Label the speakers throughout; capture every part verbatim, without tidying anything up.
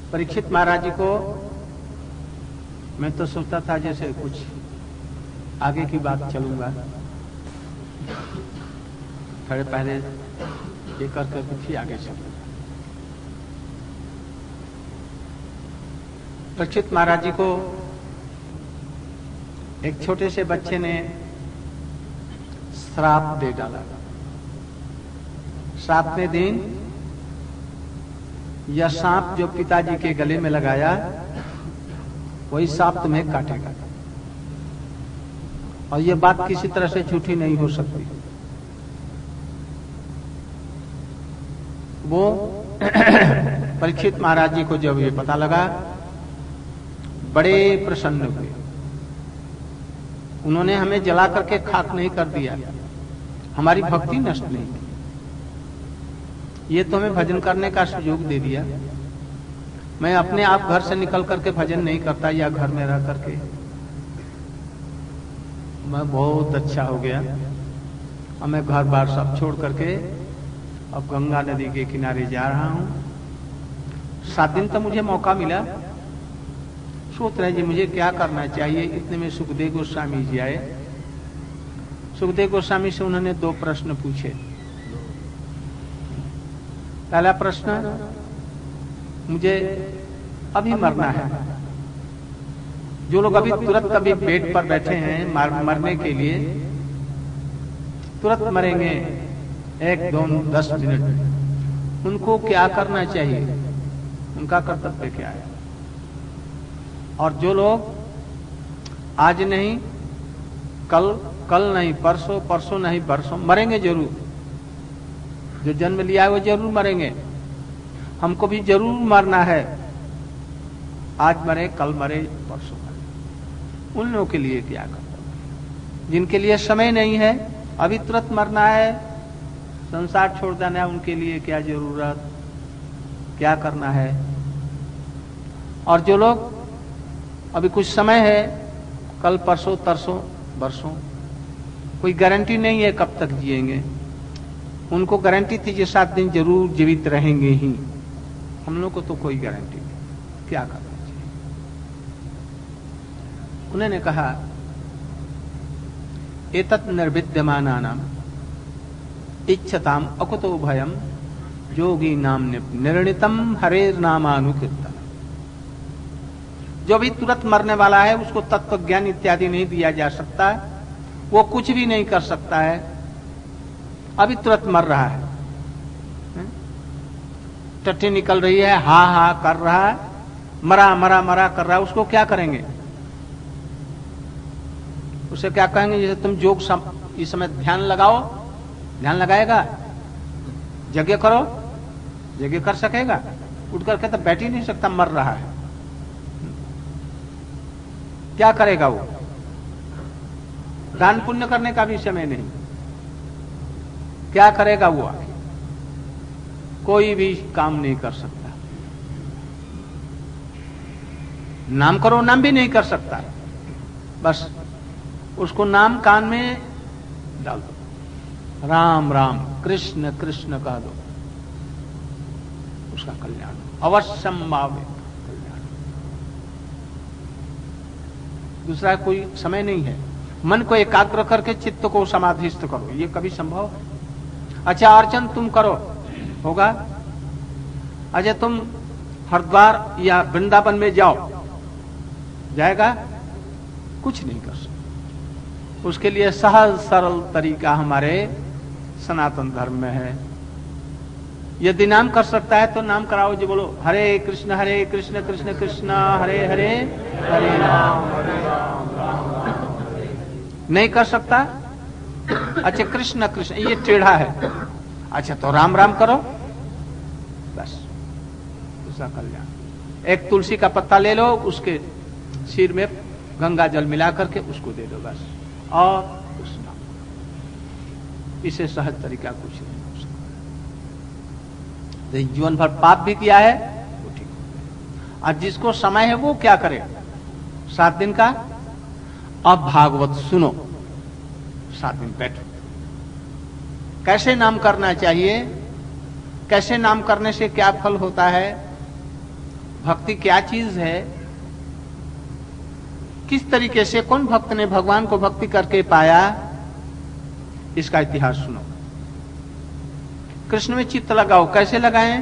Speaker 1: परीक्षित महाराज जी को मैं तो सोचता था जैसे कुछ आगे की बात चलूंगा, थोड़े पहले ये कर कर फिर आगे चलूंगा। परीक्षित महाराज जी को एक छोटे से बच्चे ने श्राप दे डाला। सातवें दिन यह सांप जो पिताजी के गले में लगाया वही सांप तुम्हें काटेगा, और यह बात किसी तरह से झूठी नहीं हो सकती। वो परीक्षित महाराज जी को जब ये पता लगा बड़े प्रसन्न हुए। उन्होंने हमें जला करके खाक नहीं कर दिया, हमारी भक्ति नष्ट नहीं की, ये तो हमें भजन करने का सुयोग दे दिया। मैं अपने आप घर से निकल करके भजन नहीं करता या घर में रह करके, मैं बहुत अच्छा हो गया। अब मैं घर बार सब छोड़ करके अब गंगा नदी के किनारे जा रहा हूं। सात दिन तो मुझे मौका मिला, सोच रहे जी मुझे क्या करना चाहिए। इतने में सुखदेव गोस्वामी जी आए। सुखदेव गोस्वामी से उन्होंने दो प्रश्न पूछे। पहला प्रश्न, मुझे अभी मरना है। जो लोग अभी तुरंत अभी बेड पर बैठे हैं मार, मरने के लिए, तुरंत मरेंगे एक दो दस मिनट में, उनको क्या करना चाहिए, उनका कर्तव्य क्या है। और जो लोग आज नहीं कल, कल नहीं परसों, परसों नहीं परसों मरेंगे जरूर, जो जन्म लिया है वो जरूर मरेंगे, हमको भी जरूर मरना है, आज मरे कल मरे परसों मरे, उन लोगों के लिए क्या कर्तव्य। जिनके लिए समय नहीं है, अभी तुरंत मरना है, संसार छोड़ देना है, उनके लिए क्या जरूरत, क्या करना है। और जो लोग अभी कुछ समय है, कल परसों तरसों बरसों, कोई गारंटी नहीं है कब तक जिएंगे, उनको गारंटी थी ये सात दिन जरूर जीवित रहेंगे ही, हम लोग को तो कोई गारंटी नहीं, क्या करना चाहिए। उन्होंने कहा एतत् निर्विद्यमानानाम इच्छताम अकुतो भयम योगी नाम निर्णितम हरेर नामानुकीर्तन। जो भी तुरंत मरने वाला है उसको तत्व ज्ञान इत्यादि नहीं दिया जा सकता, वो कुछ भी नहीं कर सकता है, अभी तुरंत मर रहा है, टट्टी निकल रही है, हा हा कर रहा है, मरा मरा मरा कर रहा है, उसको क्या करेंगे, उसे क्या कहेंगे। जैसे तुम योग सम, इस समय ध्यान लगाओ, ध्यान लगाएगा, यज्ञ करो, यज्ञ कर सकेगा, उठ करके तो बैठ ही नहीं सकता, मर रहा है, क्या करेगा वो। दान पुण्य करने का भी समय नहीं, क्या करेगा वो आगे, कोई भी काम नहीं कर सकता। नाम करो, नाम भी नहीं कर सकता, बस उसको नाम कान में डाल दो, राम राम कृष्ण कृष्ण कह दो, उसका कल्याण अवश्यम भावे कल्याण। दूसरा कोई समय नहीं है। मन को एकाग्र करके चित्त को समाधिस्थ करो, ये कभी संभव है। अच्छा अर्चन तुम करो, होगा। अच्छा तुम हरिद्वार या वृंदावन में जाओ, जाएगा, कुछ नहीं कर सकते। उसके लिए सहज सरल तरीका हमारे सनातन धर्म में है। यदि नाम कर सकता है तो नाम कराओ, जो बोलो हरे कृष्ण हरे कृष्ण कृष्ण कृष्ण हरे हरे हरे राम हरे राम राम राम। नहीं कर सकता, अच्छा कृष्ण कृष्ण ये टेढ़ा है, अच्छा तो राम राम करो, बस उसका कल्याण। एक तुलसी का पत्ता ले लो, उसके सिर में गंगा जल मिला करके उसको दे दो, बस, और कुछ ना। इसे सहज तरीका कुछ नहीं हो सकता। तो जीवन भर पाप भी किया है वो ठीक हो। और जिसको समय है वो क्या करे, सात दिन का, अब भागवत सुनो, सात दिन बैठो। कैसे नाम करना चाहिए, कैसे नाम करने से क्या फल होता है, भक्ति क्या चीज है, किस तरीके से कौन भक्त ने भगवान को भक्ति करके पाया, इसका इतिहास सुनो। कृष्ण में चित्त लगाओ, कैसे लगाएं?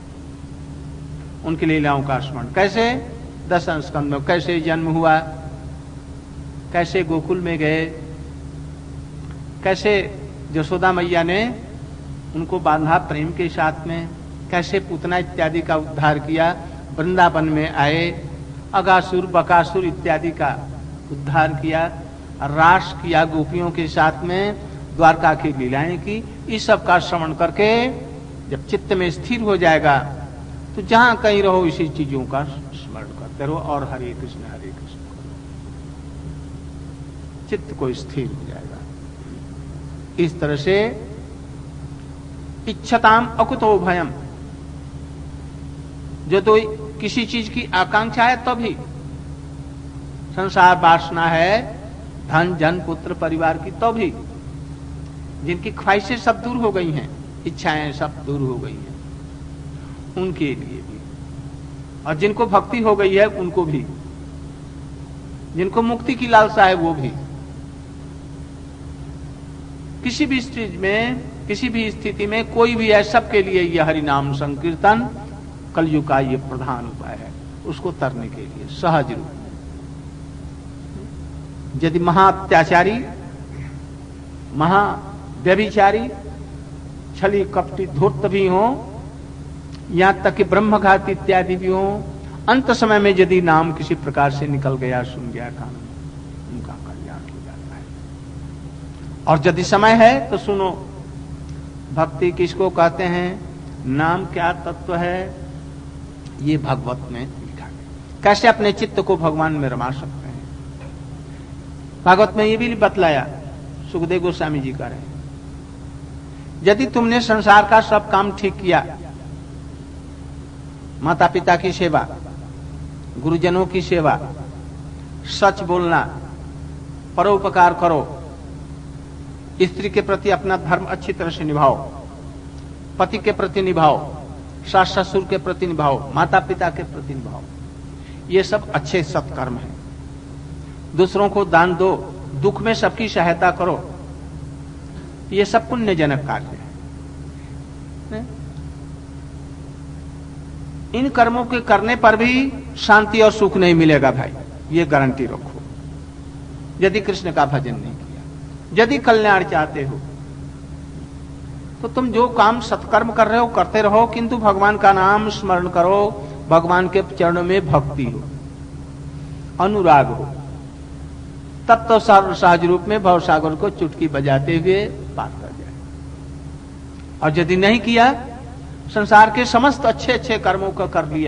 Speaker 1: उनकी लीलाओं का स्मरण कैसे, दशम स्कंद में कैसे जन्म हुआ, कैसे गोकुल में गए, कैसे यशोदा मैया ने उनको बांधा प्रेम के साथ में, कैसे पूतना इत्यादि का उद्धार किया, वृंदावन में आए, अगासुर बकासुर इत्यादि का उद्धार किया, रास किया गोपियों के साथ में, द्वारका की लीलाएं की। इस सब का श्रवण करके जब चित्त में स्थिर हो जाएगा तो जहां कहीं रहो इसी चीजों का स्मरण करते रहो और हरे कृष्ण हरे कृष्ण करो, चित्त को स्थिर हो जाएगा। इस तरह से इच्छताम अकुतो भयम, जो तो किसी चीज की आकांक्षा है तभी, संसार वासना है, धन जन पुत्र परिवार की तभी, जिनकी ख्वाहिशें सब दूर हो गई हैं, इच्छाएं सब दूर हो गई हैं, उनके लिए भी, और जिनको भक्ति हो गई है उनको भी, जिनको मुक्ति की लालसा है वो भी। किसी भी स्थिति में, किसी भी स्थिति में कोई भी है, सबके लिए यह हरि नाम संकीर्तन कलयुग का ये प्रधान उपाय है, उसको तरने के लिए सहज रूप। यदि महाअत्याचारी, महा व्यभिचारी, छली कपटी धूर्त भी हो, यहां तक कि ब्रह्मघात इत्यादि भी हो, अंत समय में यदि नाम किसी प्रकार से निकल गया, सुन गया कान में, उनका कल्याण हो जाता है। और यदि समय है तो सुनो, भक्ति किसको कहते हैं, नाम क्या तत्व है, ये भगवत में लिखा है। कैसे अपने चित्त को भगवान में रमा सकते हैं, भागवत में ये भी बतलाया, सुखदेव गोस्वामी जी का रहे। यदि तुमने संसार का सब काम ठीक किया, माता पिता की सेवा, गुरुजनों की सेवा, सच बोलना, परोपकार करो, स्त्री के प्रति अपना धर्म अच्छी तरह से निभाओ, पति के प्रति निभाओ, सास ससुर के प्रति निभाओ, माता पिता के प्रति निभाओ, ये सब अच्छे सत्कर्म हैं। दूसरों को दान दो, दुख में सबकी सहायता करो, ये सब पुण्यजनक कार्य है। इन कर्मों के करने पर भी शांति और सुख नहीं मिलेगा भाई, ये गारंटी रखो, यदि कृष्ण का भजन नहीं किया। यदि कल्याण चाहते हो तो तुम जो काम सत्कर्म कर रहे हो करते रहो, किंतु भगवान का नाम स्मरण करो, भगवान के चरणों में भक्ति हो, अनुराग हो, तब तो सहज रूप में भवसागर को चुटकी बजाते हुए पार कर जाए। और यदि नहीं किया, संसार के समस्त अच्छे अच्छे कर्मों को कर लिया,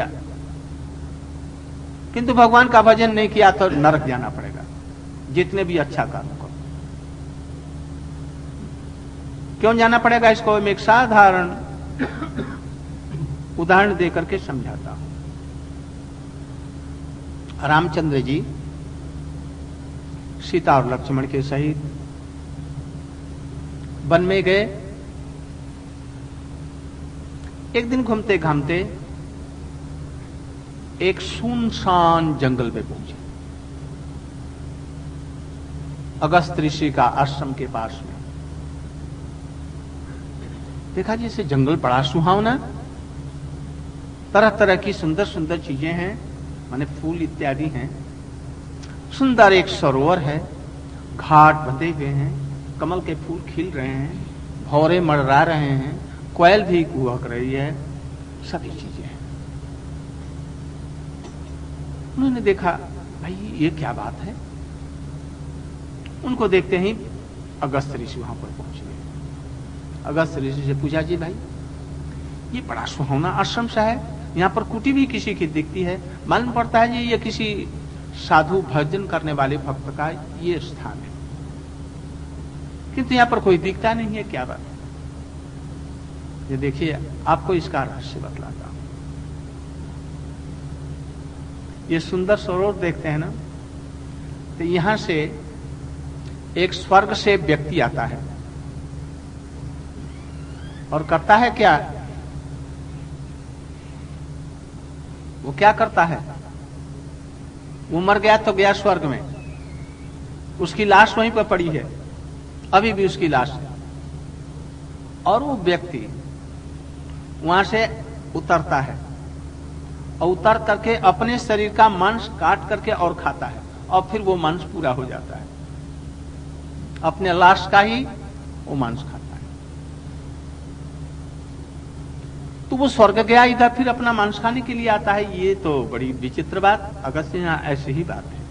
Speaker 1: किंतु भगवान का भजन नहीं किया, तो नरक जाना पड़ेगा, जितने भी अच्छा कर्म करो। क्यों जाना पड़ेगा, इसको मैं एक साधारण उदाहरण देकर के समझाता हूं। रामचंद्र जी सीता और लक्ष्मण के सहित वन में गए। एक दिन घूमते घामते एक सुनसान जंगल में पहुंचे, अगस्त ऋषि का आश्रम के पास में। देखा जैसे जंगल बड़ा सुहावना, तरह तरह की सुंदर सुंदर चीजें हैं, माने फूल इत्यादि हैं, सुंदर एक सरोवर है, घाट बंधे हुए हैं, कमल के फूल खिल रहे हैं, भौरे मड़रा रहे हैं, कोयल भी कुहक रही है, सभी चीजें हैं। उन्होंने देखा, भाई ये क्या बात है। उनको देखते ही अगस्त ऋषि वहां पर पहुंच गए। अगस्त ऋषि से पूछा, जी भाई ये बड़ा सुहावना आश्रम सा है, यहाँ पर कुटी भी किसी की दिखती है, मालूम पड़ता है जी ये किसी साधु भजन करने वाले भक्त का ये स्थान है, किंतु यहाँ पर कोई दिखता नहीं है, क्या बात है। ये देखिए, आपको इसका रहस्य बतलाता हूं। ये सुंदर सरोवर देखते हैं ना, तो यहां से एक स्वर्ग से व्यक्ति आता है और करता है क्या, वो क्या करता है, वो मर गया तो गया स्वर्ग में, उसकी लाश वहीं पर पड़ी है, अभी भी उसकी लाश है। और वो व्यक्ति वहां से उतरता है और उतर करके अपने शरीर का मांस काट करके और खाता है, और फिर वो मांस पूरा हो जाता है, अपने लाश का ही वो मांस खाता है। तो वो स्वर्ग गया, इधर फिर अपना मांस खाने के लिए आता है। ये तो बड़ी विचित्र बात, अगस्त्य यहां ऐसी ही बात है।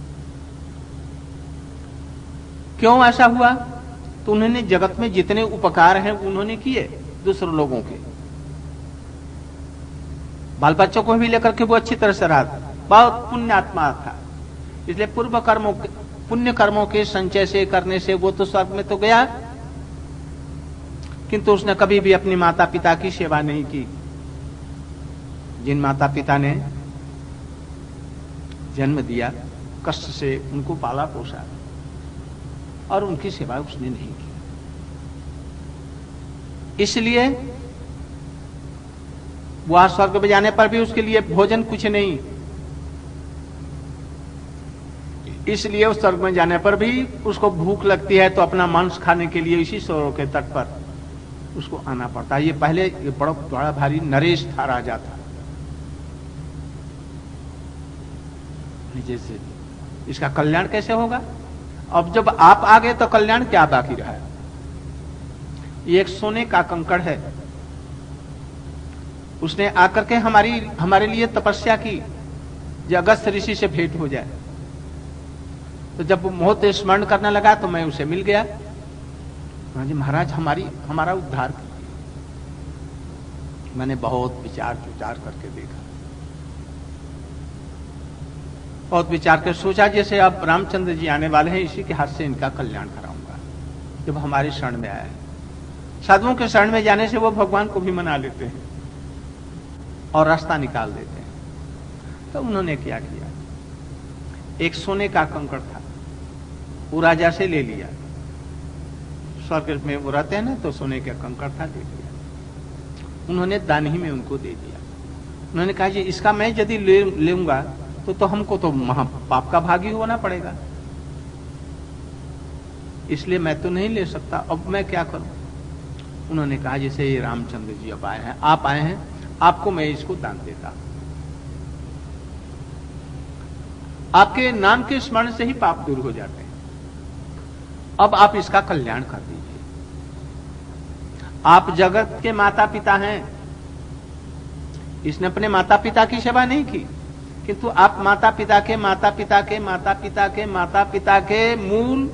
Speaker 1: क्यों ऐसा हुआ? तो उन्होंने जगत में जितने उपकार हैं उन्होंने किए दूसरे लोगों के, बाल बच्चों को भी लेकर के वो अच्छी तरह से रहा, बहुत पुण्यात्मा था। इसलिए पूर्व कर्मों पुण्य कर्मों के संचय से करने से वो तो स्वर्ग में तो गया, किंतु उसने कभी भी अपनी माता पिता की सेवा नहीं की। जिन माता पिता ने जन्म दिया, कष्ट से उनको पाला पोसा, और उनकी सेवा उसने नहीं की। इसलिए वह स्वर्ग में जाने पर भी उसके लिए भोजन कुछ नहीं, इसलिए उस स्वर्ग में जाने पर भी उसको भूख लगती है तो अपना मांस खाने के लिए इसी सरोवर के तट पर उसको आना पड़ता है। ये पहले ये बड़ा बड़ा भारी नरेश था, राजा था। जैसे इसका कल्याण कैसे होगा? अब जब आप आ गए तो कल्याण क्या बाकी रहा? ये एक सोने का कंकड़ है, उसने आकर के हमारी हमारे लिए तपस्या की जो अगस्त ऋषि से भेंट हो जाए। तो जब वो मोह स्मरण करने लगा तो मैं उसे मिल गया। हाँ जी महाराज, हमारी हमारा उद्धार कीजिए। मैंने बहुत विचार विचार करके देखा, बहुत विचार कर सोचा जैसे अब रामचंद्र जी आने वाले हैं, इसी के हाथ से इनका कल्याण कराऊंगा। जब हमारे शरण में आया, साधुओं के शरण में जाने से वो भगवान को भी मना लेते हैं और रास्ता निकाल देते हैं। तो उन्होंने क्या किया, एक सोने का कंकड़ था, वो राजा से ले लिया। स्वर्ग में वो रहते हैं ना, तो सोने का कंकड़ था, ले लिया। उन्होंने दान ही में उनको दे दिया। उन्होंने कहा जी इसका मैं यदि ले लूंगा तो तो हमको तो महापाप का भागी होना पड़ेगा, इसलिए मैं तो नहीं ले सकता। अब मैं क्या करूं? उन्होंने कहा जैसे ये रामचंद्र जी अब आए हैं, आप आए हैं, आपको मैं इसको दान देता। आपके नाम के स्मरण से ही पाप दूर हो जाते हैं। अब आप इसका कल्याण कर दीजिए। आप जगत के माता पिता हैं, इसने अपने माता पिता की सेवा नहीं की, किंतु आप माता पिता के माता पिता के माता पिता के माता पिता के मूल,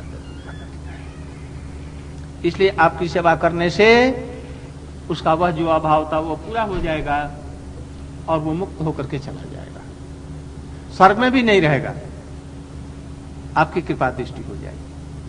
Speaker 1: इसलिए आपकी सेवा करने से उसका वह जो अभाव था वो पूरा हो जाएगा और वो मुक्त होकर के चला जाएगा, स्वर्ग में भी नहीं रहेगा, आपकी कृपा दृष्टि हो जाएगी।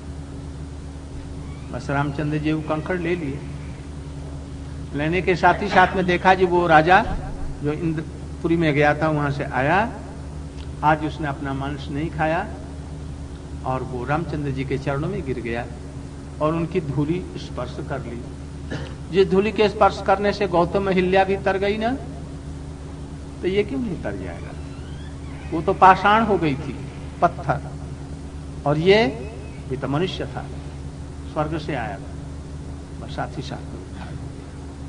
Speaker 1: बस रामचंद्र जी वो कंकड़ ले लिए। लेने के साथ ही साथ में देखा जी वो राजा जो इंद्रपुरी में गया था वहां से आया, आज उसने अपना मांस नहीं खाया और वो रामचंद्र जी के चरणों में गिर गया और उनकी धूली स्पर्श कर ली। जिस धूली के स्पर्श करने से गौतम अहिल्या भी तर गई ना, तो ये क्यों नहीं तर जाएगा? वो तो पाषाण हो गई थी, पत्थर, और ये ये तो मनुष्य था, स्वर्ग से आया था, बस साथ ही साथ में उद्धार हो गया।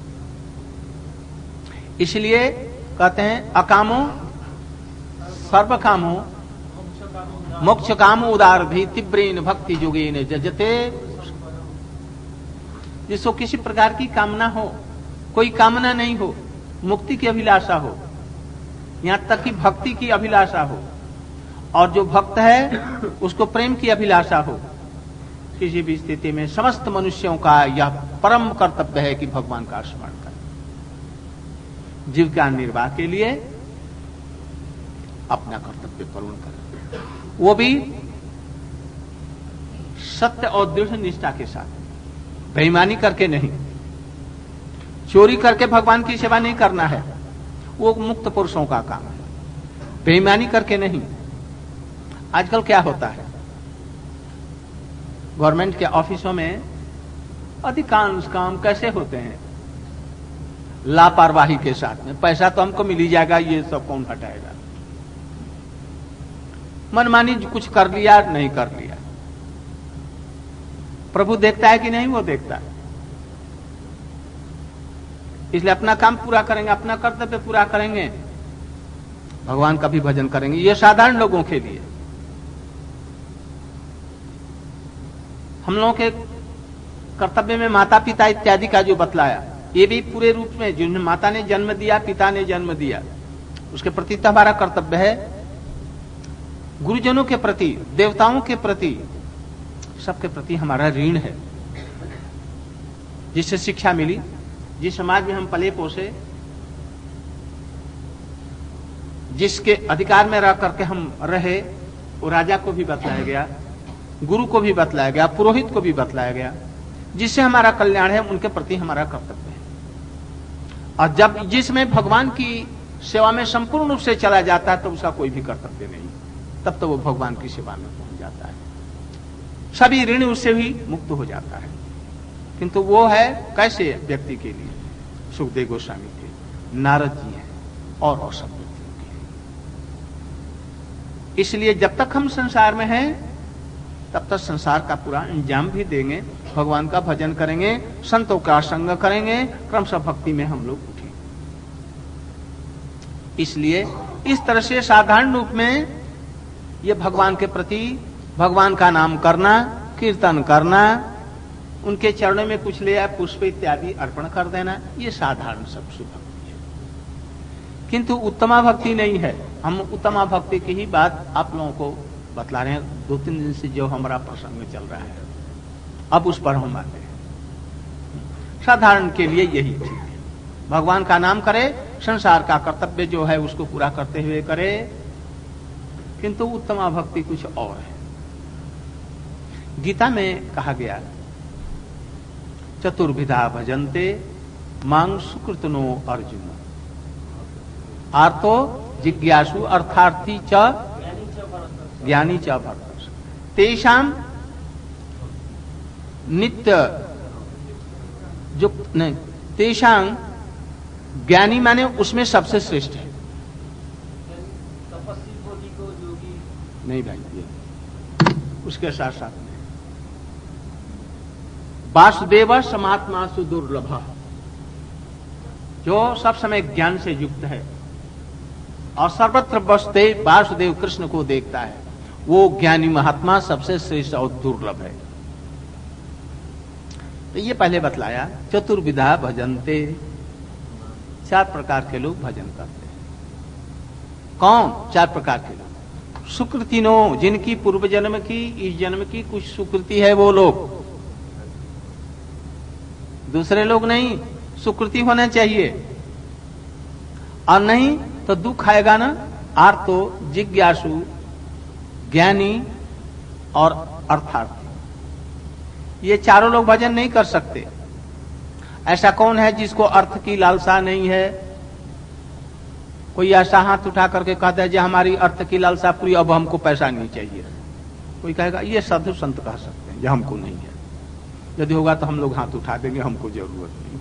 Speaker 1: इसलिए कहते हैं अकामो सर्व कामो मोक्ष कामो उदार भी तीव्रेन भक्ति जुगेन जजते। जिसको किसी प्रकार की कामना हो, कोई कामना नहीं हो, मुक्ति की अभिलाषा हो, यहां तक कि भक्ति की अभिलाषा हो, और जो भक्त है उसको प्रेम की अभिलाषा हो, किसी भी स्थिति में समस्त मनुष्यों का यह परम कर्तव्य है कि भगवान का स्मरण करें, जीविका निर्वाह के लिए अपना कर्तव्य पूर्ण करें, वो भी सत्य और दृढ़ निष्ठा के साथ, बेईमानी करके नहीं। चोरी करके भगवान की सेवा नहीं करना है, वो मुक्त पुरुषों का काम है, बेईमानी करके नहीं। आजकल क्या होता है, गवर्नमेंट के ऑफिसों में अधिकांश काम कैसे होते हैं, लापरवाही के साथ में। पैसा तो हमको मिल ही जाएगा, ये सब कौन हटाएगा। मनमानी कुछ कर लिया, नहीं कर लिया। प्रभु देखता है कि नहीं? वो देखता है। इसलिए अपना काम पूरा करेंगे, अपना कर्तव्य पूरा करेंगे, भगवान का भी भजन करेंगे। ये साधारण लोगों के लिए। हम लोगों के कर्तव्य में माता पिता इत्यादि का जो बतलाया, ये भी पूरे रूप में, जिन्हें माता ने जन्म दिया, पिता ने जन्म दिया, उसके प्रति तो हमारा कर्तव्य है। गुरुजनों के प्रति, देवताओं के प्रति, सबके प्रति हमारा ऋण है। जिससे शिक्षा मिली, जिस समाज में हम पले पोसे, जिसके अधिकार में रह करके हम रहे, वो राजा को भी बतलाया गया, गुरु को भी बतलाया गया, पुरोहित को भी बतलाया गया। जिससे हमारा कल्याण है, उनके प्रति हमारा कर्तव्य है। और जब जिसमें भगवान की सेवा में संपूर्ण रूप से चला जाता है, तो उसका कोई भी कर्तव्य नहीं, तब तो वो भगवान की सेवा में पहुंच जाता है, सभी ऋण उससे भी मुक्त हो जाता है। किंतु वो है कैसे व्यक्ति के लिए? सुखदेव गोस्वामी के, नारद जी हैं और और सब व्यक्तियों के लिए। इसलिए जब तक हम संसार में हैं, तब तक संसार का पूरा अंजाम भी देंगे, भगवान का भजन करेंगे, संतों का संग करेंगे, क्रमशः भक्ति में हम लोग उठेंगे। इसलिए इस तरह से साधारण रूप में ये भगवान के प्रति, भगवान का नाम करना, कीर्तन करना, उनके चरणों में कुछ ले आए पुष्प इत्यादि अर्पण कर देना, ये साधारण सब भक्ति है। किंतु उत्तमा भक्ति नहीं है। हम उत्तमा भक्ति की ही बात आप लोगों को बतला रहे हैं। दो तीन दिन से जो हमारा प्रसंग चल रहा है, अब उस पर हम आते हैं। साधारण के लिए यही ठीक है, भगवान का नाम करे, संसार का कर्तव्य जो है उसको पूरा करते हुए करे। किंतु उत्तमा भक्ति कुछ और है। गीता में कहा गया, चतुर्विधा भजन्ते मांग सुकृतनो अर्जुन, आर्तो जिज्ञासु अर्थार्थी च ज्ञानी च भक्त, तेषाम नित्य जो नहीं, तेषाम ज्ञानी माने उसमें सबसे श्रेष्ठ है। नहीं भाई, ये उसके साथ साथ में वासुदेव समात्मा सुदुर्लभ, जो सब समय ज्ञान से युक्त है और सर्वत्र बसते वासुदेव कृष्ण को देखता है, वो ज्ञानी महात्मा सबसे श्रेष्ठ और दुर्लभ है। तो ये पहले बतलाया, चतुर्विधा भजन्ते, चार प्रकार के लोग भजन करते हैं। कौन? चार प्रकार के लोग। सुकृतिनो, जिनकी पूर्व जन्म की, इस जन्म की कुछ सुकृति है, वो लोग, दूसरे लोग नहीं। सुकृति होना चाहिए, और नहीं तो दुख आएगा ना। आर्तो, जिज्ञासु, ज्ञानी और अर्थार्थी, ये चारों लोग भजन नहीं कर सकते। ऐसा कौन है जिसको अर्थ की लालसा नहीं है? कोई ऐसा हाथ उठा करके कहता है, जो हमारी अर्थ की लालसा पूरी, अब हमको पैसा नहीं चाहिए। कोई कहेगा ये साधु संत कह सकते हैं, जो हमको नहीं है। यदि होगा तो हम लोग हाथ उठा देंगे, हमको जरूरत नहीं,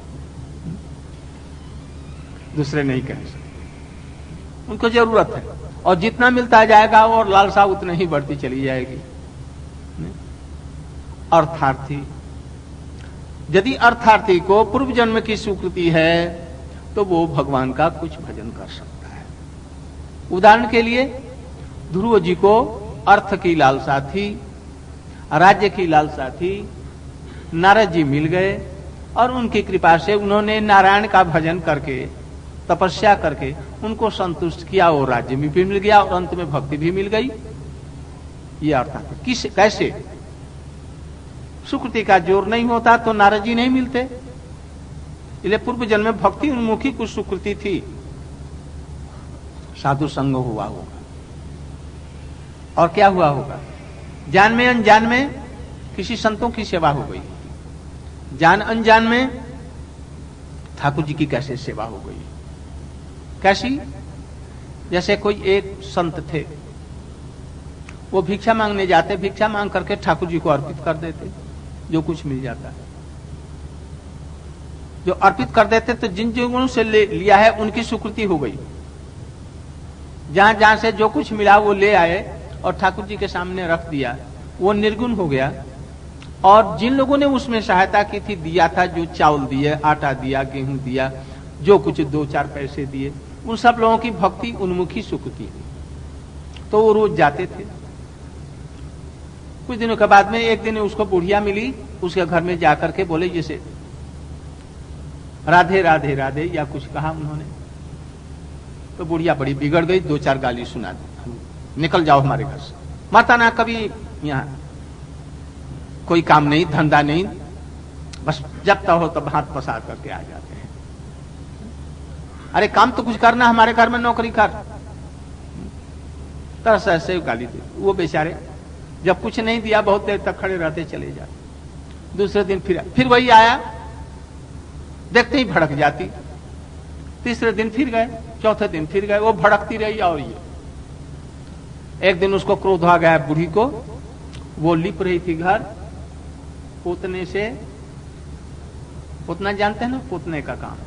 Speaker 1: दूसरे नहीं कह सकते, उनको जरूरत है। और जितना मिलता जाएगा और लालसा उतनी ही बढ़ती चली जाएगी। अर्थार्थी, यदि अर्थार्थी को पूर्व जन्म की स्वीकृति है, तो वो भगवान का कुछ भजन कर सकता है। उदाहरण के लिए, ध्रुव जी को अर्थ की लालसा थी, राज्य की लालसा थी, नारद जी मिल गए और उनकी कृपा से उन्होंने नारायण का भजन करके, तपस्या करके उनको संतुष्ट किया, और राज्य में भी मिल गया और अंत में भक्ति भी मिल गई। ये अर्थात किस कैसे? सुकृति का जोर नहीं होता तो नारद जी नहीं मिलते। इसलिए पूर्व जन्म में भक्ति उन्मुखी कुछ सुकृति थी, साधु संग हुआ होगा। और क्या हुआ होगा? जान में अनजान में किसी संतों की सेवा हो गई, जान अनजान में ठाकुर जी की कैसे सेवा हो गई। कैसी? जैसे कोई एक संत थे, वो भिक्षा मांगने जाते, भिक्षा मांग करके ठाकुर जी को अर्पित कर देते, जो कुछ मिल जाता है। जो अर्पित कर देते तो जिन जिन से ले लिया है उनकी स्वीकृति हो गई। जहां जहां से जो कुछ मिला वो ले आए और ठाकुर जी के सामने रख दिया, वो निर्गुण हो गया। और जिन लोगों ने उसमें सहायता की थी, दिया था, जो चावल दिए, आटा दिया, गेहूं दिया, जो कुछ दो चार पैसे दिए, उन सब लोगों की भक्ति उन्मुखी स्वीकृति थी, तो वो रोज जाते थे। कुछ दिनों के बाद में एक दिन उसको बुढ़िया मिली, उसके घर में जाकर के बोले जैसे राधे राधे राधे या कुछ कहा उन्होंने, तो बुढ़िया बड़ी बिगड़ गई, दो चार गाली सुना दी, निकल जाओ हमारे घर से, माता ना कभी यहाँ कोई काम नहीं, धंधा नहीं, बस जब तक हो तब हाथ पसार करके आ जाते हैं। अरे काम तो कुछ करना, हमारे घर में नौकरी कर, तरह से ऐसे गाली दी। वो बेचारे जब कुछ नहीं दिया बहुत देर तक खड़े रहते, चले जाते। दूसरे दिन फिर फिर वही आया, देखते ही भड़क जाती। तीसरे दिन फिर गए, चौथे दिन फिर गए, वो भड़कती रही। और ये एक दिन उसको क्रोध आ गया बूढ़ी को, वो लिप रही थी घर, पोतने से, पोतना जानते हैं ना, पोतने का काम,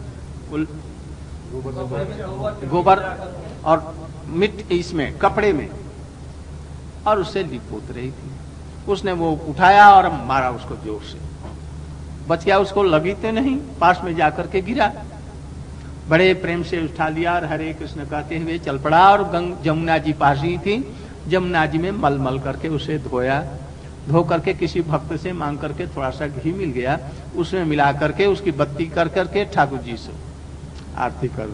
Speaker 1: गोबर और मिट्टी इसमें कपड़े में, और उससे लिप पोत रही थी। उसने वो उठाया और मारा उसको जोर से, बच गया, उसको लगी तो नहीं, पास में जाकर के गिरा। बड़े प्रेम से उठा लिया और हरे कृष्ण कहते हुए चल पड़ा। और गंग जमुना जी पास ही थी, जमुना जी में मल मल करके उसे धोया, धो करके किसी भक्त से मांग करके थोड़ा सा घी मिल गया, उसमें मिला करके उसकी बत्ती कर करके ठाकुर जी से आरती कर।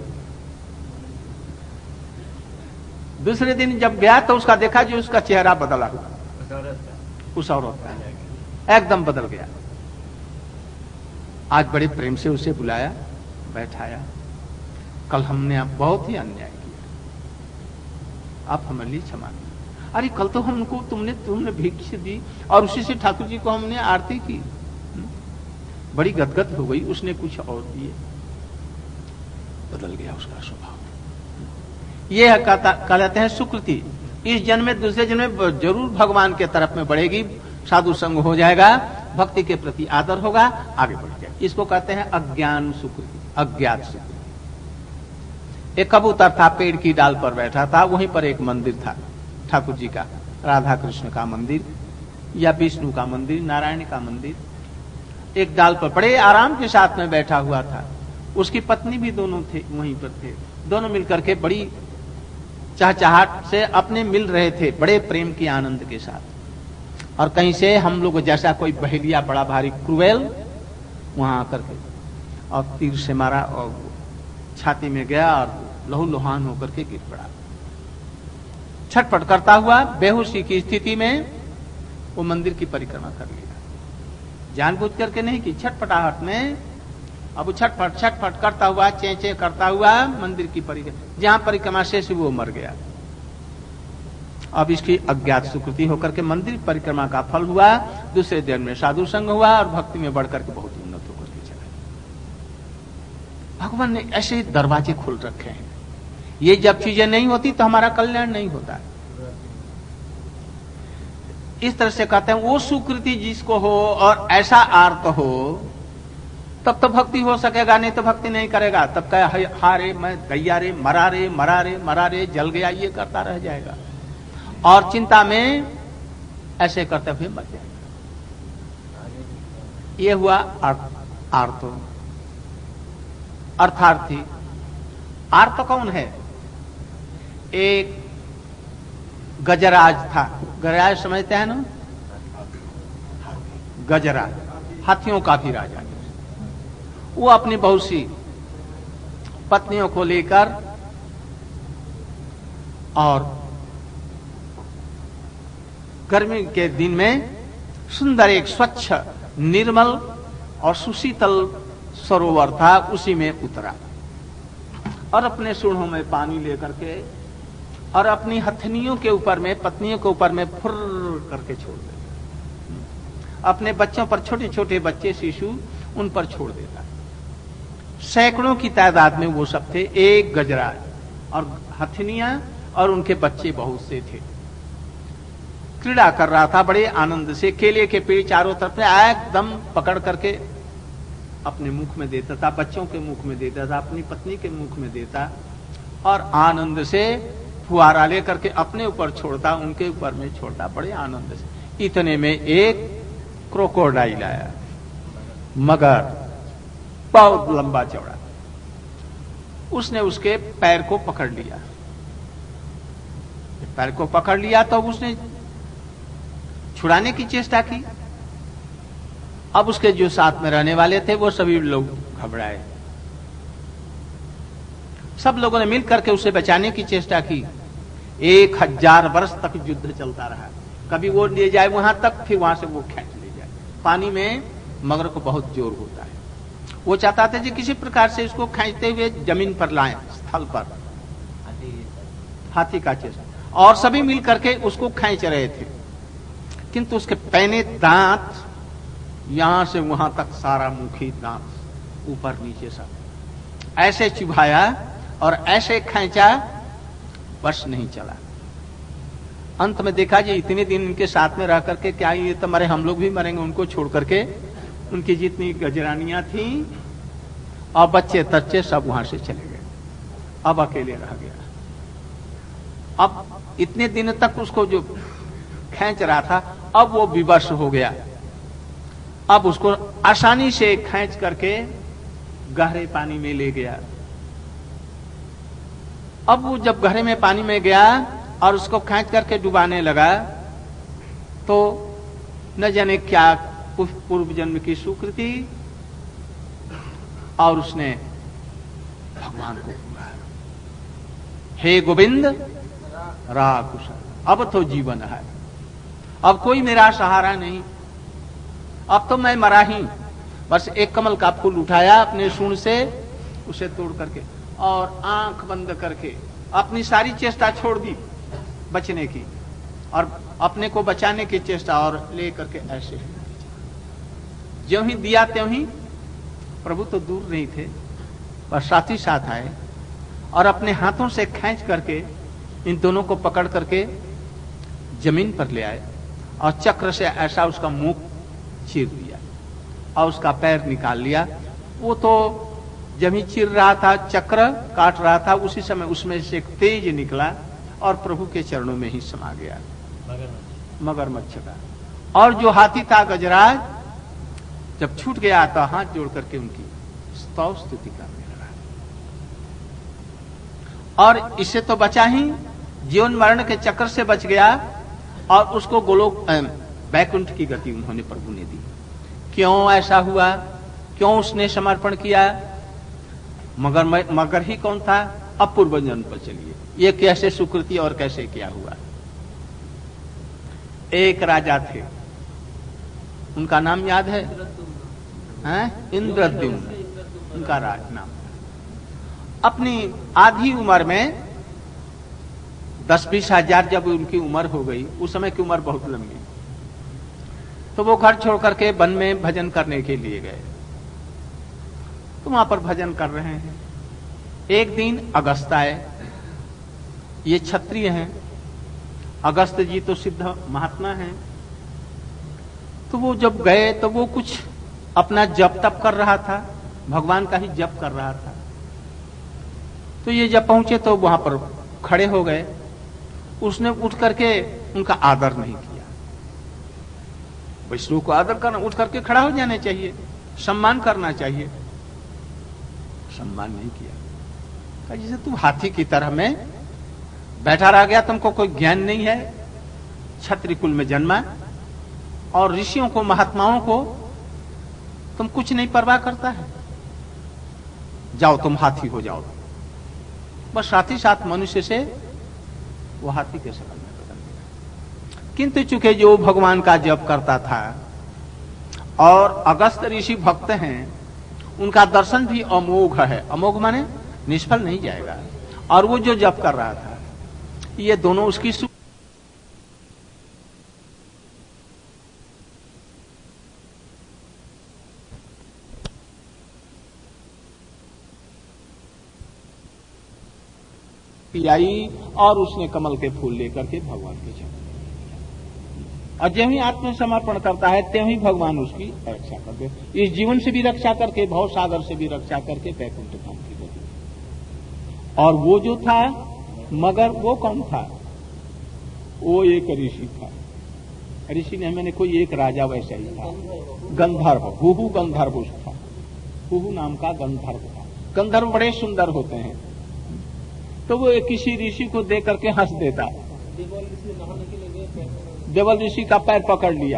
Speaker 1: दूसरे दिन जब गया तो उसका देखा जो उसका चेहरा बदला हुआ, उस औरत का एकदम बदल गया। आज बड़े प्रेम से उसे बुलाया, बैठाया, कल हमने आप बहुत ही अन्याय किया, आप हमारे लिए क्षमा करें। अरे कल तो हमको तुमने तुमने भिक्षा दी और उसी से ठाकुर जी को हमने आरती की। बड़ी गदगद हो गई, उसने कुछ और दिए, बदल गया उसका स्वभाव। ये कहते हैं सुकृति। इस जन्म में दूसरे जन्म में जरूर भगवान के तरफ में बढ़ेगी, साधु संग हो जाएगा, भक्ति के प्रति आदर होगा, आगे बढ़ जाए। इसको कहते हैं अज्ञान सुकृति, अज्ञात सुकृति। एक कबूतर था, पेड़ की डाल पर बैठा था, वहीं पर एक मंदिर था ठाकुर जी का, राधा कृष्ण का मंदिर या विष्णु का मंदिर, नारायण का मंदिर। एक डाल पर बड़े आराम के साथ में बैठा हुआ था, उसकी पत्नी भी दोनों थे वहीं पर थे। दोनों मिलकर के बड़ी चहचहाट से अपने मिल रहे थे, बड़े प्रेम की आनंद के साथ। और कहीं से हम लोग जैसा कोई बहेलिया बड़ा भारी क्रूएल वहां आकर के और तीर से मारा और छाती में गया और लहू लुहान होकर के गिर पड़ा। छटपट करता हुआ बेहोशी की स्थिति में वो मंदिर की परिक्रमा कर लिया, जानबूझ करके नहीं की, छटपटाहट में। अब छटपट छटपट करता हुआ, चे चे करता हुआ मंदिर की परिक्रमा, जहां परिक्रमा से वो मर गया। अब इसकी अज्ञात स्वीकृति होकर के मंदिर परिक्रमा का फल हुआ, दूसरे दिन में साधु संग हुआ और भक्ति में बढ़कर के बहुत उन्नत होकर के चला। भगवान ने ऐसे दरवाजे खोल रखे हैं। ये जब चीजें नहीं होती तो हमारा कल्याण नहीं होता। इस तरह से कहते हैं वो सुकृति जिसको हो और ऐसा आर्त हो, तब तो भक्ति हो सकेगा, नहीं तो भक्ति नहीं करेगा। तब कहे हारे मैं गैया रे, मरा रे मरा रे मरा रे, जल गया, ये करता रह जाएगा और चिंता में ऐसे करते हुए मर जाएगा। ये हुआ आर्तो, अर्थार्थी। आर्त कौन है? एक गजराज था, गजराज समझते हैं ना, गजराज हाथियों का भी राजा। वो अपनी बहुत सी पत्नियों को लेकर और गर्मी के दिन में सुंदर एक स्वच्छ निर्मल और सुशीतल सरोवर था, उसी में उतरा और अपने सूढ़ों में पानी लेकर के और अपनी हथनियों के ऊपर में, पत्नियों के ऊपर में फुर करके छोड़ देता। अपने बच्चों पर, छोटे छोटे बच्चे शिशु, उन पर छोड़ देता। सैकड़ों की तादाद में वो सब थे, एक गजराज और हथनियां और उनके बच्चे बहुत से थे। क्रीड़ा कर रहा था बड़े आनंद से, केले के पेड़ चारों तरफ से एकदम पकड़ करके अपने मुख में देता था, बच्चों के मुख में देता था, अपनी पत्नी के मुख में देता और आनंद से फुहारा लेकर के अपने ऊपर छोड़ता, उनके ऊपर में छोड़ता, बड़े आनंद से। इतने में एक क्रोकोडाइल आया, मगर बहुत लंबा चौड़ा। उसने उसके पैर को पकड़ लिया। पैर को पकड़ लिया तो उसने छुड़ाने की चेष्टा की। अब उसके जो साथ में रहने वाले थे वो सभी लोग घबराए। सब लोगों ने मिलकर के उसे बचाने की चेष्टा की। एक हजार वर्ष तक युद्ध चलता रहा। कभी वो ले जाए वहां तक, फिर वहां से वो खींच ले जाए। पानी में मगर को बहुत जोर होता है। वो चाहता था कि किसी प्रकार से इसको खींचते हुए जमीन पर लाएं, स्थल पर, हाथी का चेष्टा। और सभी मिल करके उसको खींच रहे थे, किंतु उसके पैने दांत यहां से वहां तक सारा मुखी दांत ऊपर नीचे सब ऐसे चुभाया और ऐसे खींचा, बस नहीं चला। अंत में देखा जी इतने दिन इनके साथ में रह करके क्या ये तो मरे, हम लोग भी मरेंगे उनको छोड़ करके। उनकी जितनी गजरानियां थी और बच्चे तच्चे सब वहां से चले गए। अब अकेले रह गया। अब इतने दिन तक उसको जो खींच रहा था, अब वो विवश हो गया। अब उसको आसानी से खींच करके गहरे पानी में ले गया। अब वो जब गहरे में पानी में गया और उसको खींच करके डुबाने लगा, तो न जाने क्या पूर्व जन्म की सुकृति, और उसने भगवान को पुकारा, हे गोविंद राकुशल, अब तो जीवन है, अब कोई मेरा सहारा नहीं, अब तो मैं मरा ही। बस एक कमल का फूल उठाया अपने सूंड से, उसे तोड़ करके और आंख बंद करके अपनी सारी चेष्टा छोड़ दी बचने की, और अपने को बचाने की चेष्टा, और ले करके ऐसे ज्यों ही दिया त्यों ही प्रभु तो दूर नहीं थे, पर साथ ही साथ आए और अपने हाथों से खींच करके इन दोनों को पकड़ करके जमीन पर ले आए और चक्र से ऐसा उसका मुंह चीर दिया और उसका पैर निकाल लिया। वो तो जब ही चीर रहा था, चक्र काट रहा था, उसी समय उसमें से एक तेज निकला और प्रभु के चरणों में ही समा गया, मगरमच्छ का। और जो हाथी था गजराज, जब छूट गया तो हाथ जोड़ करके उनकी स्तव स्तुति करने लगा। और इससे तो बचा ही, जीवन मरण के चक्र से बच गया और उसको गोलोक वैकुंठ की गति उन्होंने प्रभु ने दी। क्यों ऐसा हुआ, क्यों उसने समर्पण किया? मगर मगर ही कौन था? अपूर्व जन्म पर चलिए, ये कैसे सुकृति और कैसे क्या हुआ। एक राजा थे, उनका नाम याद है, हैं? इंद्रद्युम्न उनका राज नाम। अपनी आधी उम्र में, दस बीस हजार जब उनकी उम्र हो गई, उस समय की उम्र बहुत लंबी, तो वो घर छोड़ करके वन में भजन करने के लिए गए। तो वहां पर भजन कर रहे हैं। एक दिन अगस्त आए, ये क्षत्रिय हैं, अगस्त जी तो सिद्ध महात्मा हैं। तो वो जब गए तो वो कुछ अपना जप तप कर रहा था, भगवान का ही जप कर रहा था। तो ये जब पहुंचे तो वहां पर खड़े हो गए। उसने उठ करके उनका आदर नहीं किया। वैष्णव को आदर करना, उठ करके खड़ा हो जाना चाहिए, सम्मान करना चाहिए। सम्मान नहीं किया। जैसे तू हाथी की तरह में बैठा रह गया, तुमको कोई ज्ञान नहीं है, क्षत्रिय कुल में जन्मा, और ऋषियों को महात्माओं को तुम कुछ नहीं परवाह करता है। जाओ तुम हाथी हो जाओ। बस साथ ही साथ मनुष्य से वो हाथी के शक्ल में बदल गया। किंतु चूंकि जो भगवान का जप करता था और अगस्त ऋषि भक्त हैं, उनका दर्शन भी अमोघ है। अमोघ माने निष्फल नहीं जाएगा। और वो जो जप कर रहा था, ये दोनों उसकी सुख आई, और उसने कमल के फूल लेकर के भगवान के चरण, और जब ही आत्मसमर्पण करता है त्यों ही भगवान उसकी रक्षा करते, इस जीवन से भी रक्षा करके, भव सागर से भी रक्षा करके वैकुंठ धाम की गति। और वो जो था मगर वो कौन था? वो एक ऋषि था। ऋषि ने मैंने कोई एक राजा वैसा ही था, गंधर्व, हुहु गंधर्व था, हुहु नाम का गंधर्व था। गंधर्व बड़े सुंदर होते हैं, तो वो किसी ऋषि को देख करके हंस देता। देवल ऋषि का पैर पकड़ लिया,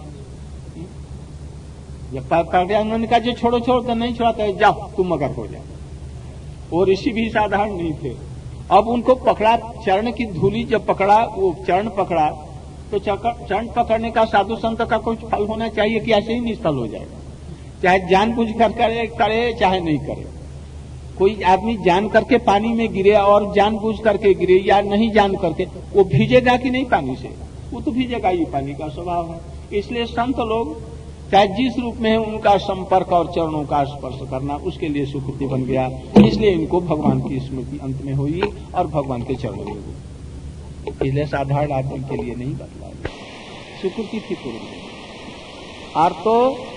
Speaker 1: जब पैर पकड़ लिया उन्होंने कहा जो छोड़ो छोड़ो, तो नहीं छोड़ा, तो जाओ तुम मगर हो जाओ। वो ऋषि भी साधारण नहीं थे। अब उनको पकड़ा, चरण की धूली जब पकड़ा, वो चरण पकड़ा, तो चरण पकड़ने का साधु संत का कुछ फल होना चाहिए कि ऐसे ही निष्फल हो जाएगा। चाहे जानबूझ कर करे, करे चाहे नहीं करे। कोई आदमी जान करके पानी में गिरे और जानबूझ करके गिरे या नहीं जान करके, वो भीजेगा कि नहीं पानी से? वो तो भीजेगा, ये पानी का स्वभाव है। इसलिए संत लोग चाहे जिस रूप में है उनका संपर्क और चरणों का स्पर्श करना उसके लिए सुकृति बन गया। इसलिए इनको भगवान की स्मृति अंत में हुई और भगवान के चरणों में हुई। इसलिए साधारण आदमी के लिए नहीं बदला, सुकृति थी पूर्व। आर्तो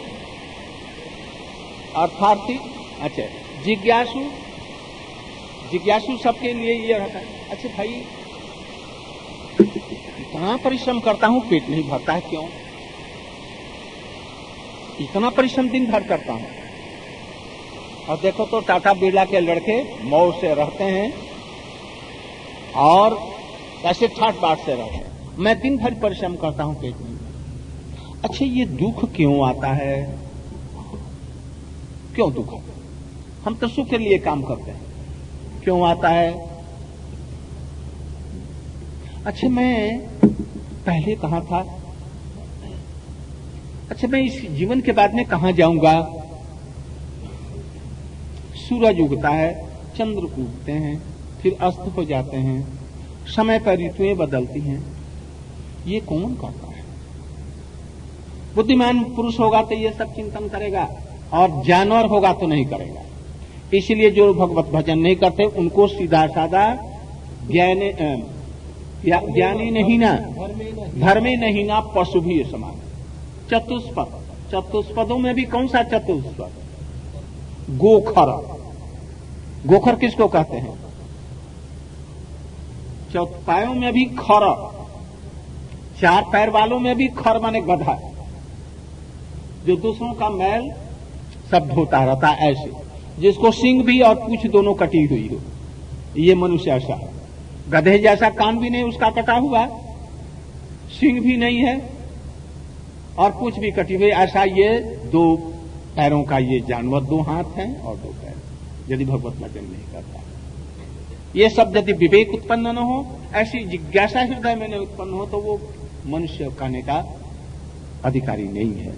Speaker 1: अर्थार्थी, अच्छा जिज्ञासु, जिज्ञासु सबके लिए ये रहता है। अच्छा भाई इतना परिश्रम करता हूं पेट नहीं भरता है, क्यों? इतना परिश्रम दिन भर करता हूं, और देखो तो टाटा बिरला के लड़के मौज से रहते हैं और ऐसे ठाट बाट से रहते हैं। मैं दिन भर परिश्रम करता हूं पेट नहीं भरता। अच्छा ये दुख क्यों आता है? क्यों दुख आता है? हम तो सुख के लिए काम करते हैं, क्यों आता है? अच्छा मैं पहले कहां था? अच्छा मैं इस जीवन के बाद में कहां जाऊंगा? सूरज उगता है, चंद्र उगते हैं, फिर अस्त हो जाते हैं, समय पर ऋतुएं बदलती हैं, ये कौन करता है? बुद्धिमान पुरुष होगा तो ये सब चिंतन करेगा, और जानवर होगा तो नहीं करेगा। इसलिए जो भगवत भजन नहीं करते उनको सीधा साधा ज्ञानी ज्ञानी नहीं ना, धर्मे नहीं ना, पशु भी ये समान। चतुष्पद, चतुष्पदों में भी कौन सा चतुष्पद? गोखर। गोखर किसको कहते हैं? चौपायों में भी खर, चार पैर वालों में भी खर माने गधा, जो दूसरों का मैल सब धोता रहता है, ऐसे जिसको सिंग भी और पूंछ दोनों कटी हुई हो, ये मनुष्य ऐसा है। गधे जैसा कान भी नहीं उसका कटा हुआ, सिंग भी नहीं है और पूंछ भी कटी हुई, ऐसा ये दो पैरों का ये जानवर, दो हाथ हैं और दो पैर, यदि भगवत भजन नहीं करता। ये सब यदि विवेक उत्पन्न न हो, ऐसी जिज्ञासा हृदय में नहीं उत्पन्न हो, तो वो मनुष्य कहने का अधिकारी नहीं है।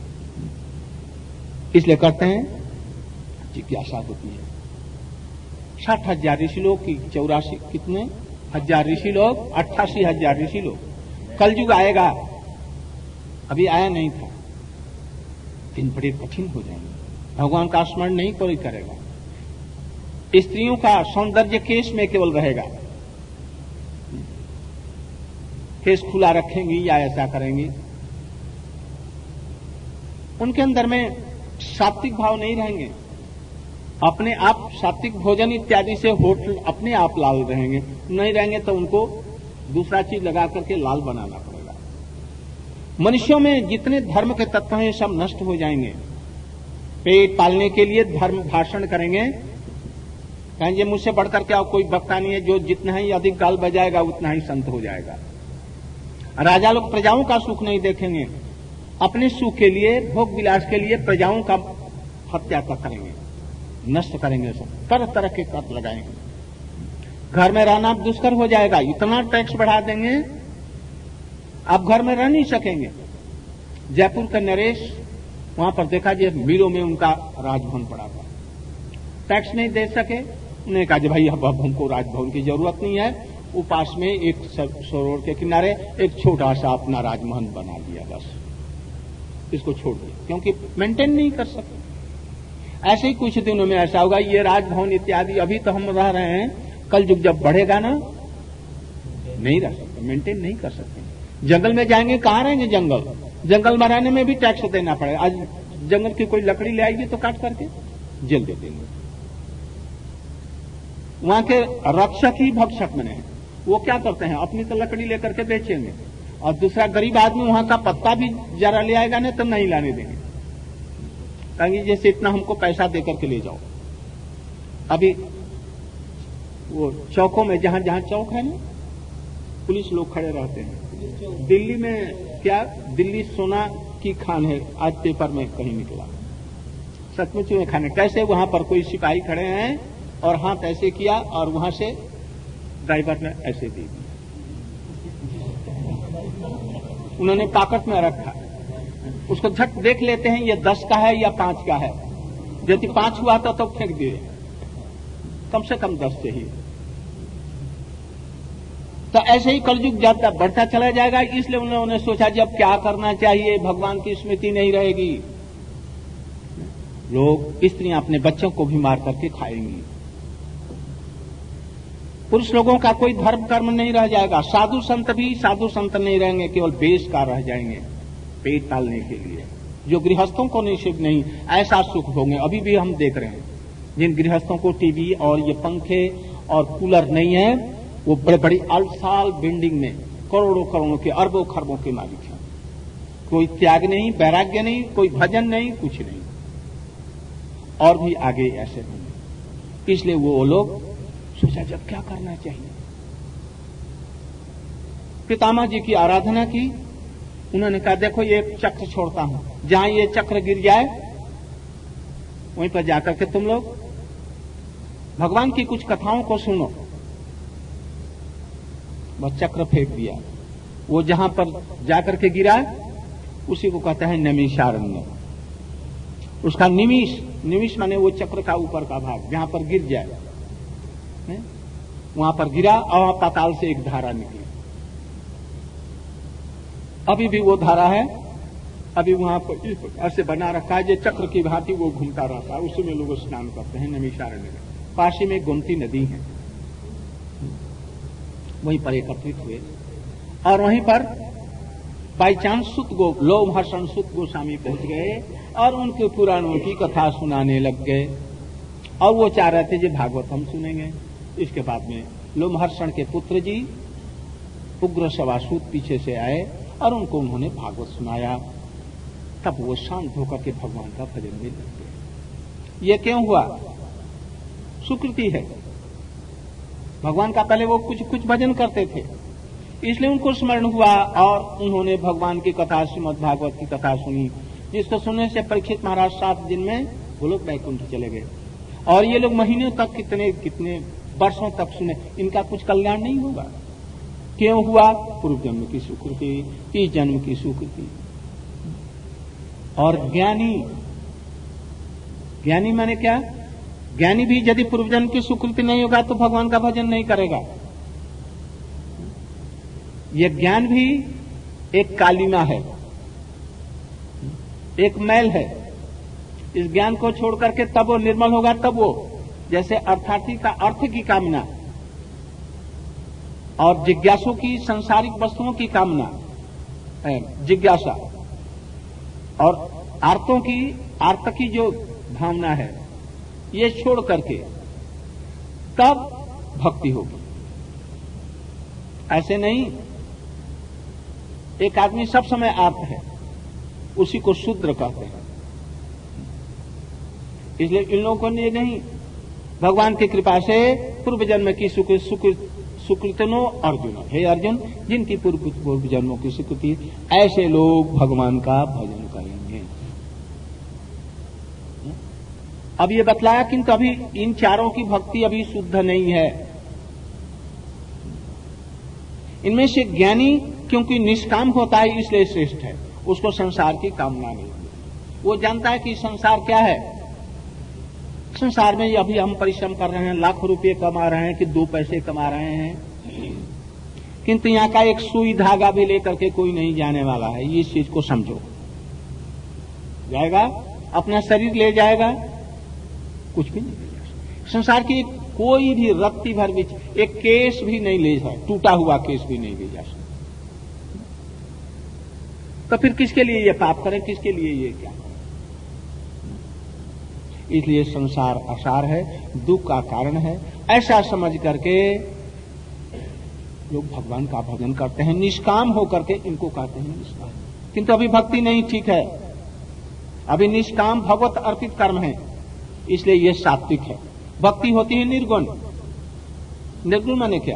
Speaker 1: इसलिए करते हैं जिज्ञासा होती है। साठ हजार ऋषि लोग की चौरासी कितने हजार ऋषि लोग, अट्ठासी हजार ऋषि लोग। कलयुग आएगा, अभी आया नहीं था, दिन बड़े कठिन हो जाएंगे, भगवान का स्मरण नहीं कोई करेगा। स्त्रियों का सौंदर्य केश में केवल रहेगा, केश खुला रखेंगी या ऐसा करेंगी। उनके अंदर में सात्विक भाव नहीं रहेंगे, अपने आप सात्विक भोजन इत्यादि से होठ अपने आप लाल रहेंगे, नहीं रहेंगे तो उनको दूसरा चीज लगा करके लाल बनाना पड़ेगा। मनुष्यों में जितने धर्म के तत्व हैं सब नष्ट हो जाएंगे। पेट पालने के लिए धर्म भाषण करेंगे, कहेंगे मुझसे बढ़कर के कोई वक्ता नहीं है, जो जितना ही अधिक गाल बजाएगा उतना ही संत हो जाएगा। राजा लोग प्रजाओं का सुख नहीं देखेंगे, अपने सुख के लिए, भोग विलास के लिए प्रजाओं का हत्या करेंगे, नष्ट करेंगे, सब तरह तरह के कर लगाएंगे। घर में रहना दुष्कर हो जाएगा, इतना टैक्स बढ़ा देंगे आप घर में रह नहीं सकेंगे। जयपुर का नरेश, वहां पर देखा जी मीलों में उनका राजभवन पड़ा था, टैक्स नहीं दे सके। उन्होंने कहा जी भाई अब हमको राजभवन की जरूरत नहीं है, वो पास में एक सरोवर के किनारे एक छोटा सा अपना राजमहल बना दिया, बस इसको छोड़ दिया, क्योंकि मेंटेन नहीं कर सकते। ऐसे ही कुछ दिनों में ऐसा होगा, ये राजभवन इत्यादि अभी तो हम रह रहे हैं, कल युग जब बढ़ेगा ना नहीं रह सकते, मेंटेन नहीं कर सकते। जंगल में जाएंगे, कहां रहेंगे? जंगल जंगल में रहने में भी टैक्स देना पड़ेगा। आज जंगल की कोई लकड़ी ले आएगी तो काट करके जेल दे देंगे। वहां के रक्षक ही भक्षक बने हैं। वो क्या करते हैं, अपनी तो लकड़ी लेकर के बेचेंगे और दूसरा गरीब आदमी वहां का पत्ता भी जरा ले आएगा नहीं तो नहीं लाने देंगे, कहेंगे जैसे इतना हमको पैसा देकर के ले जाओ। अभी वो चौकों में जहां जहां चौक है ना, पुलिस लोग खड़े रहते हैं। दिल्ली में क्या, दिल्ली सोना की खान है, आज पेपर में कहीं निकला, सचमुच में खाने। कैसे वहां पर कोई सिपाही खड़े हैं और हाथ ऐसे किया और वहां से ड्राइवर ने ऐसे दे दिया, उन्होंने पॉकेट में रखा। उसको झट देख लेते हैं ये दस का है या पांच का है। यदि पांच हुआ था तो फेंक दिए, कम से कम दस चाहिए। तो ऐसे ही कलयुग जाता बढ़ता चला जाएगा। इसलिए उन्होंने सोचा जब क्या करना चाहिए, भगवान की स्मृति नहीं रहेगी, लोग स्त्रियां अपने बच्चों को भी मार करके खाएंगी, पुरुष लोगों का कोई धर्म कर्म नहीं रह जाएगा, साधु संत भी साधु संत नहीं रहेंगे, केवल बेश का रह जाएंगे पेट पालने के लिए। जो गृहस्थों को नसीब नहीं ऐसा सुख होंगे। अभी भी हम देख रहे हैं जिन गृहस्थों को टीवी और ये पंखे और कूलर नहीं है, वो बड़े बड़ी आलिशान बिल्डिंग में करोड़ों करोड़ों के अरबों खरबों के मालिक हैं। कोई त्याग नहीं, वैराग्य नहीं, कोई भजन नहीं, कुछ नहीं। और भी आगे ऐसे होंगे। इसलिए वो लोग सोचा जब क्या करना चाहिए। पितामह जी की आराधना की। उन्होंने कहा देखो ये चक्र छोड़ता हूं, जहां ये चक्र गिर जाए वहीं पर जाकर के तुम लोग भगवान की कुछ कथाओं को सुनो। बस चक्र फेंक दिया। वो जहां पर जाकर के गिरा उसी को कहते हैं नैमिषारण्य। उसका निमिष, निमिष माने वो चक्र का ऊपर का भाग जहां पर गिर जाए, वहां पर गिरा और पाताल से एक धारा निकली। अभी भी वो धारा है, अभी वहां पर इस प्रकार से बना रखा है, जो चक्र की भांति वो घूमता रहता है। उसी में लोग स्नान करते हैं नैमिषारण्य में। पासी में गोमती नदी है, वहीं पर एकत्रित हुए और वहीं पर बाई चांस सुत गो लोमहर्षण सुत गोस्वामी पहुंच गए और उनके पुराणों की कथा सुनाने लग गए। और वो चाह रहे थे जो भागवत हम सुनेंगे। इसके बाद में लोमहर्षण के पुत्र जी उग्र सवासूत पीछे से आए और उनको उन्होंने भागवत सुनाया। तब वो शांत होकर के भगवान का भजन में लग गए। ये क्यों हुआ? सुकृति है। भगवान का पहले वो कुछ कुछ भजन करते थे, इसलिए उनको स्मरण हुआ और उन्होंने भगवान की कथा, श्रीमद् भागवत की कथा सुनी, जिसको सुनने से परीक्षित महाराज सात दिन में वो लोग वैकुंठ चले गए। और ये लोग महीनों तक, कितने कितने वर्षों तक सुने, इनका कुछ कल्याण नहीं होगा। क्यों हुआ? पूर्व जन्म की सुकृति, इस जन्म की सुकृति। और ज्ञानी, ज्ञानी माने क्या? ज्ञानी भी यदि पूर्व जन्म की सुकृति नहीं होगा तो भगवान का भजन नहीं करेगा। यह ज्ञान भी एक कालिमा है, एक मैल है। इस ज्ञान को छोड़ करके तब वो निर्मल होगा, तब वो, जैसे अर्थार्थी का अर्थ की कामना और जिज्ञासु की संसारिक वस्तुओं की कामना है, जिज्ञासा, और आर्तों की, आर्त की जो भावना है, ये छोड़ करके तब भक्ति होगी। ऐसे नहीं एक आदमी सब समय आर्त है, उसी को शूद्र कहते हैं। इसलिए इन लोगों को ये नहीं, भगवान की कृपा से पूर्व जन्म की सुकृतनो अर्जुन, हे अर्जुन, जिनकी पूर्व पूर्व जन्मों की स्वीकृति, ऐसे लोग भगवान का भजन करेंगे। अब ये बतलाया किंतु अभी इन चारों की भक्ति अभी शुद्ध नहीं है। इनमें से ज्ञानी क्योंकि निष्काम होता है इसलिए श्रेष्ठ है, उसको संसार की कामना नहीं। वो जानता है कि संसार क्या है। संसार में अभी हम परिश्रम कर रहे हैं, लाखों रुपए कमा रहे हैं कि दो पैसे कमा रहे हैं, किंतु यहाँ का एक सुई धागा भी लेकर के कोई नहीं जाने वाला है। ये इस चीज को समझो। जाएगा, अपना शरीर ले जाएगा, कुछ भी नहीं ले जा। संसार की कोई भी रत्ती भर भी, एक केस भी नहीं ले जा, टूटा हुआ केस भी नहीं ले जा सकता। तो फिर किसके लिए ये पाप करें, किसके लिए ये क्या करें? इसलिए संसार असार है, दुख का कारण है। ऐसा समझ करके लोग भगवान का भजन करते हैं, निष्काम होकर के इनको कहते हैं निष्काम। किंतु अभी भक्ति नहीं ठीक है, अभी निष्काम भगवत अर्पित कर्म है, इसलिए ये सात्विक है। भक्ति होती है निर्गुण। निर्गुण माने क्या?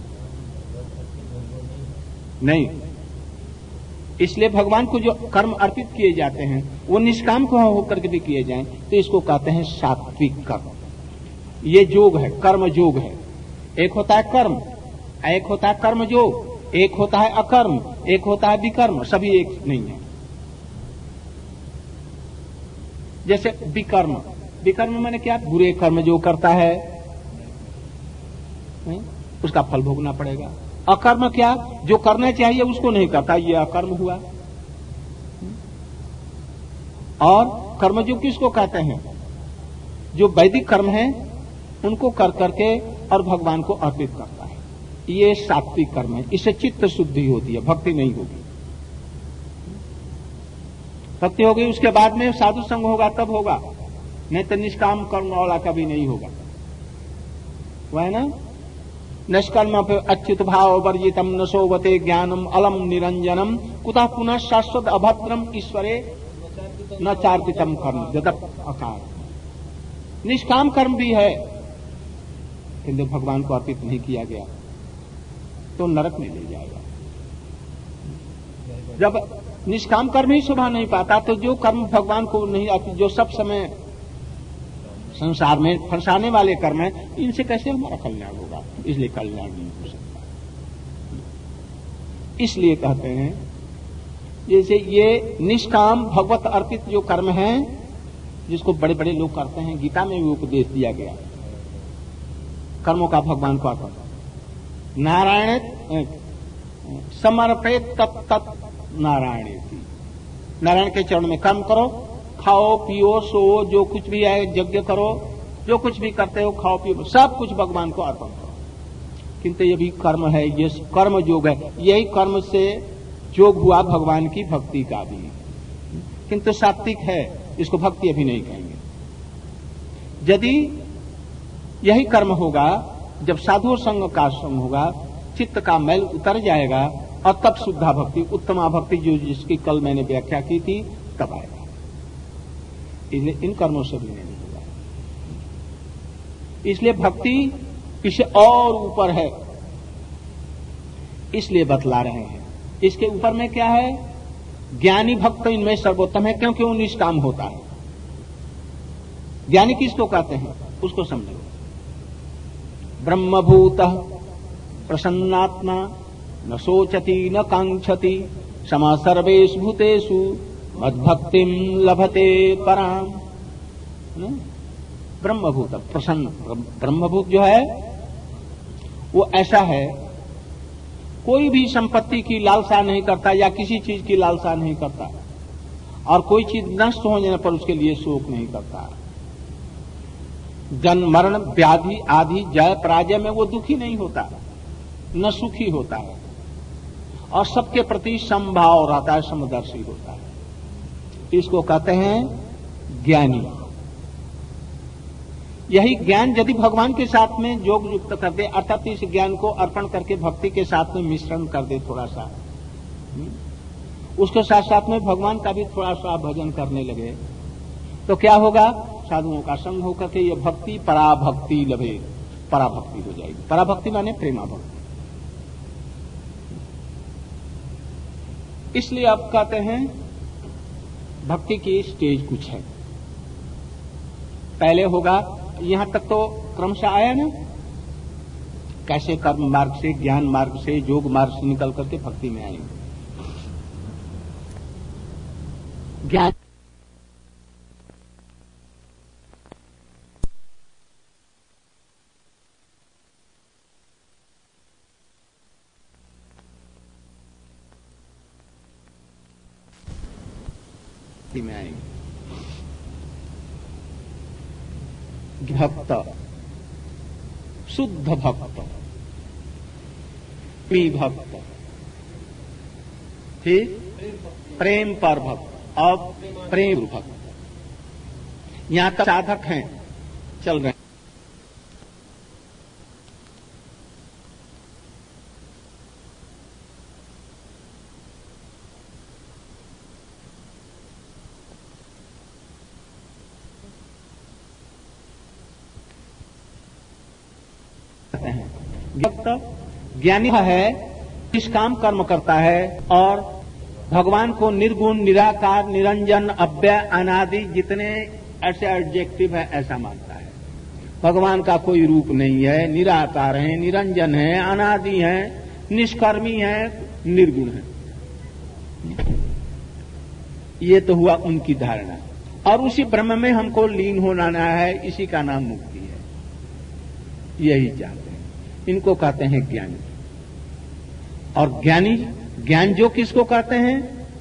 Speaker 1: नहीं, इसलिए भगवान को जो कर्म अर्पित किए जाते हैं वो निष्काम को होकर के भी किए जाएं तो इसको कहते हैं सात्विक कर्म। ये योग है, कर्म योग है। एक होता है कर्म, एक होता है कर्म योग, एक होता है अकर्म, एक होता है विकर्म। सभी एक नहीं है। जैसे विकर्म, विकर्म माने क्या? बुरे कर्म जो करता है उसका फल भोगना पड़ेगा। अकर्म क्या? जो करना चाहिए उसको नहीं करता, ये अकर्म हुआ। और कर्म जो किसको कहते हैं? जो वैदिक कर्म है उनको कर करके और भगवान को अर्पित करता है, ये सात्विक कर्म है। इससे चित्त शुद्धि होती है, भक्ति नहीं होगी। भक्ति होगी उसके बाद में साधु संग होगा तब होगा, नहीं तो निष्काम कर्म वाला कभी नहीं होगा। वह ना निष्कर्म अच्युत भाव वर्जितम न सोवते ज्ञानम अलम निरंजनम कुतः पुनः शाश्वत अभद्रम ईश्वरे न चार्पितम कर्म जदप अकार। निष्काम कर्म भी है किंतु भगवान को अर्पित नहीं किया गया तो नरक में ले जाएगा। जब निष्काम कर्म ही शोभा नहीं पाता तो जो कर्म भगवान को नहीं आती, जो सब समय संसार में फंसाने वाले कर्म है, इनसे कैसे हमारा कल्याण होगा? इसलिए कल्याण नहीं हो सकता। इसलिए कहते हैं जैसे ये निष्काम भगवत अर्पित जो कर्म है जिसको बड़े बड़े लोग करते हैं, गीता में भी उपदेश दिया गया कर्मों का भगवान को अर्पण। नारायण समर्पित तत्त नारायण की, नारायण के चरण में कर्म करो, खाओ पियो सो, जो कुछ भी है यज्ञ करो, जो कुछ भी करते हो खाओ पियो, सब कुछ भगवान को अर्पण करो। किंतु ये भी कर्म है, ये कर्म योग है। यही कर्म से योग हुआ भगवान की भक्ति का भी, किंतु सात्विक है, इसको भक्ति अभी नहीं कहेंगे। यदि यही कर्म होगा, जब साधु संग का संग होगा, चित्त का मैल उतर जाएगा और तब शुद्धा भक्ति, उत्तमा भक्ति जो जिसकी कल मैंने व्याख्या की थी, तब आएगा। इसलिए इन कर्मों से भी नहीं होगा। इसलिए भक्ति इससे और ऊपर है, इसलिए बतला रहे हैं। इसके ऊपर में क्या है? ज्ञानी भक्त इनमें सर्वोत्तम है, क्योंकि वो निष्काम होता है। ज्ञानी किसको कहते हैं उसको समझो। ब्रह्मभूत प्रसन्नात्मा न सोचती न कांक्षति समा सर्वेषु भूतेषु मद्भक्तिम लभते पराम। ब्रह्मभूत प्रसन्न, ब्रह्मभूत जो है वो ऐसा है, कोई भी संपत्ति की लालसा नहीं करता या किसी चीज की लालसा नहीं करता, और कोई चीज नष्ट होने पर उसके लिए शोक नहीं करता। जन्म मरण व्याधि आदि जय पराजय में वो दुखी नहीं होता, न सुखी होता है, और सबके प्रति समभाव रहता है, समदर्शी होता है। इसको कहते हैं ज्ञानी। यही ज्ञान यदि भगवान के साथ में योग युक्त कर दे, अर्थात इस ज्ञान को अर्पण करके भक्ति के साथ में मिश्रण कर दे थोड़ा सा, उसके साथ साथ में भगवान का भी थोड़ा सा भजन करने लगे, तो क्या होगा? साधुओं का संग होकर के ये भक्ति पराभक्ति लभे, पराभक्ति हो जाएगी। पराभक्ति माने प्रेमा भक्ति। इसलिए आप कहते हैं भक्ति की स्टेज कुछ है। पहले होगा, यहां तक तो क्रमशः आया ना, कैसे कर्म मार्ग से, ज्ञान मार्ग से, योग मार्ग से निकल करके भक्ति में आएंगे। ज्ञान में आएंगे। भक्त, शुद्ध भक्त, प्रिय भक्त, ठीक। प्रेम पर भक्त और प्रेम भक्त। यहां तक साधक हैं, चल रहे हैं। भक्त ज्ञानी है, निष्काम कर्म करता है और भगवान को निर्गुण, निराकार, निरंजन, अव्यय, अनादि जितने ऐसे एडजेक्टिव है ऐसा मानता है। भगवान का कोई रूप नहीं है, निराकार है, निरंजन है, अनादि है, निष्कर्मी है, निर्गुण है। ये तो हुआ उनकी धारणा और उसी ब्रह्म में हमको लीन होना है, इसी का नाम मुक्ति है। यही चाहते हैं, इनको कहते हैं ज्ञानी। और ज्ञानी ज्ञान जो किसको कहते हैं,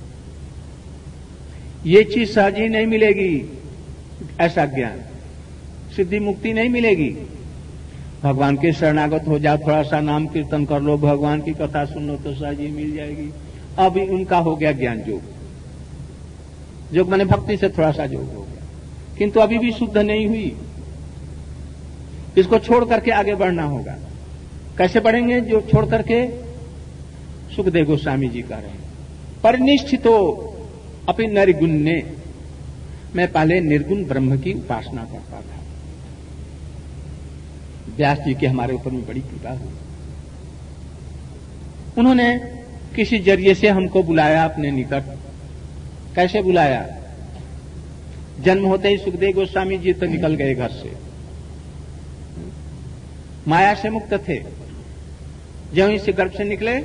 Speaker 1: ये चीज सहज ही नहीं मिलेगी, ऐसा ज्ञान सिद्धि मुक्ति नहीं मिलेगी। भगवान के शरणागत हो जाओ, थोड़ा सा नाम कीर्तन कर लो, भगवान की कथा सुन लो तो सहज ही मिल जाएगी। अभी उनका हो गया ज्ञान योग, योग माने भक्ति से थोड़ा सा योग हो गया, किंतु अभी भी शुद्ध नहीं हुई। इसको छोड़ करके आगे बढ़ना होगा। कैसे बढ़ेंगे? जो छोड़ करके सुखदेव गोस्वामी जी कह रहे हैं, परिनिष्ठितो अपनी निर्गुण्य। मैं पहले निर्गुण ब्रह्म की उपासना करता था। व्यास जी के हमारे ऊपर में बड़ी कृपा हुई। उन्होंने किसी जरिए से हमको बुलाया अपने निकट। कैसे बुलाया? जन्म होते ही सुखदेव गोस्वामी जी तो निकल गए घर से, माया से मुक्त थे। जब इस गर्भ से निकले,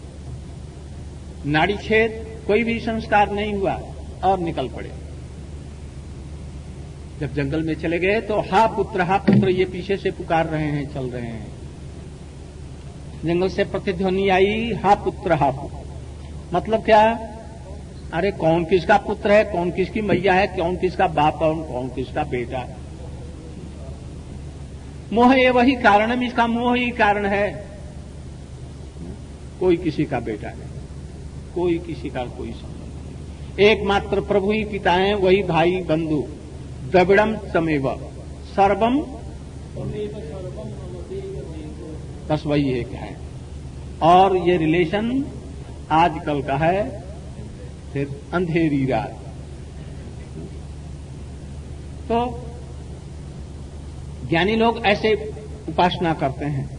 Speaker 1: नाड़ी छेद, कोई भी संस्कार नहीं हुआ और निकल पड़े। जब जंगल में चले गए तो हा पुत्र, हा पुत्र, ये पीछे से पुकार रहे हैं, चल रहे हैं। जंगल से प्रतिध्वनि आई, हा पुत्र, हा पुत्र। मतलब क्या? अरे कौन किसका पुत्र है, कौन किसकी मैया है, कौन किसका बाप है, कौन किसका बेटा है। मोह ये वही कारण है, इसका मोह ही कारण है। कोई किसी का बेटा नहीं, कोई किसी का कोई संबंध नहीं। एकमात्र प्रभु ही पिता हैं, वही भाई बंधु। द्रविड़म समेव सर्वम, बस वही एक है। और ये रिलेशन आजकल का है, फिर अंधेरी रात। तो ज्ञानी लोग ऐसे उपासना करते हैं।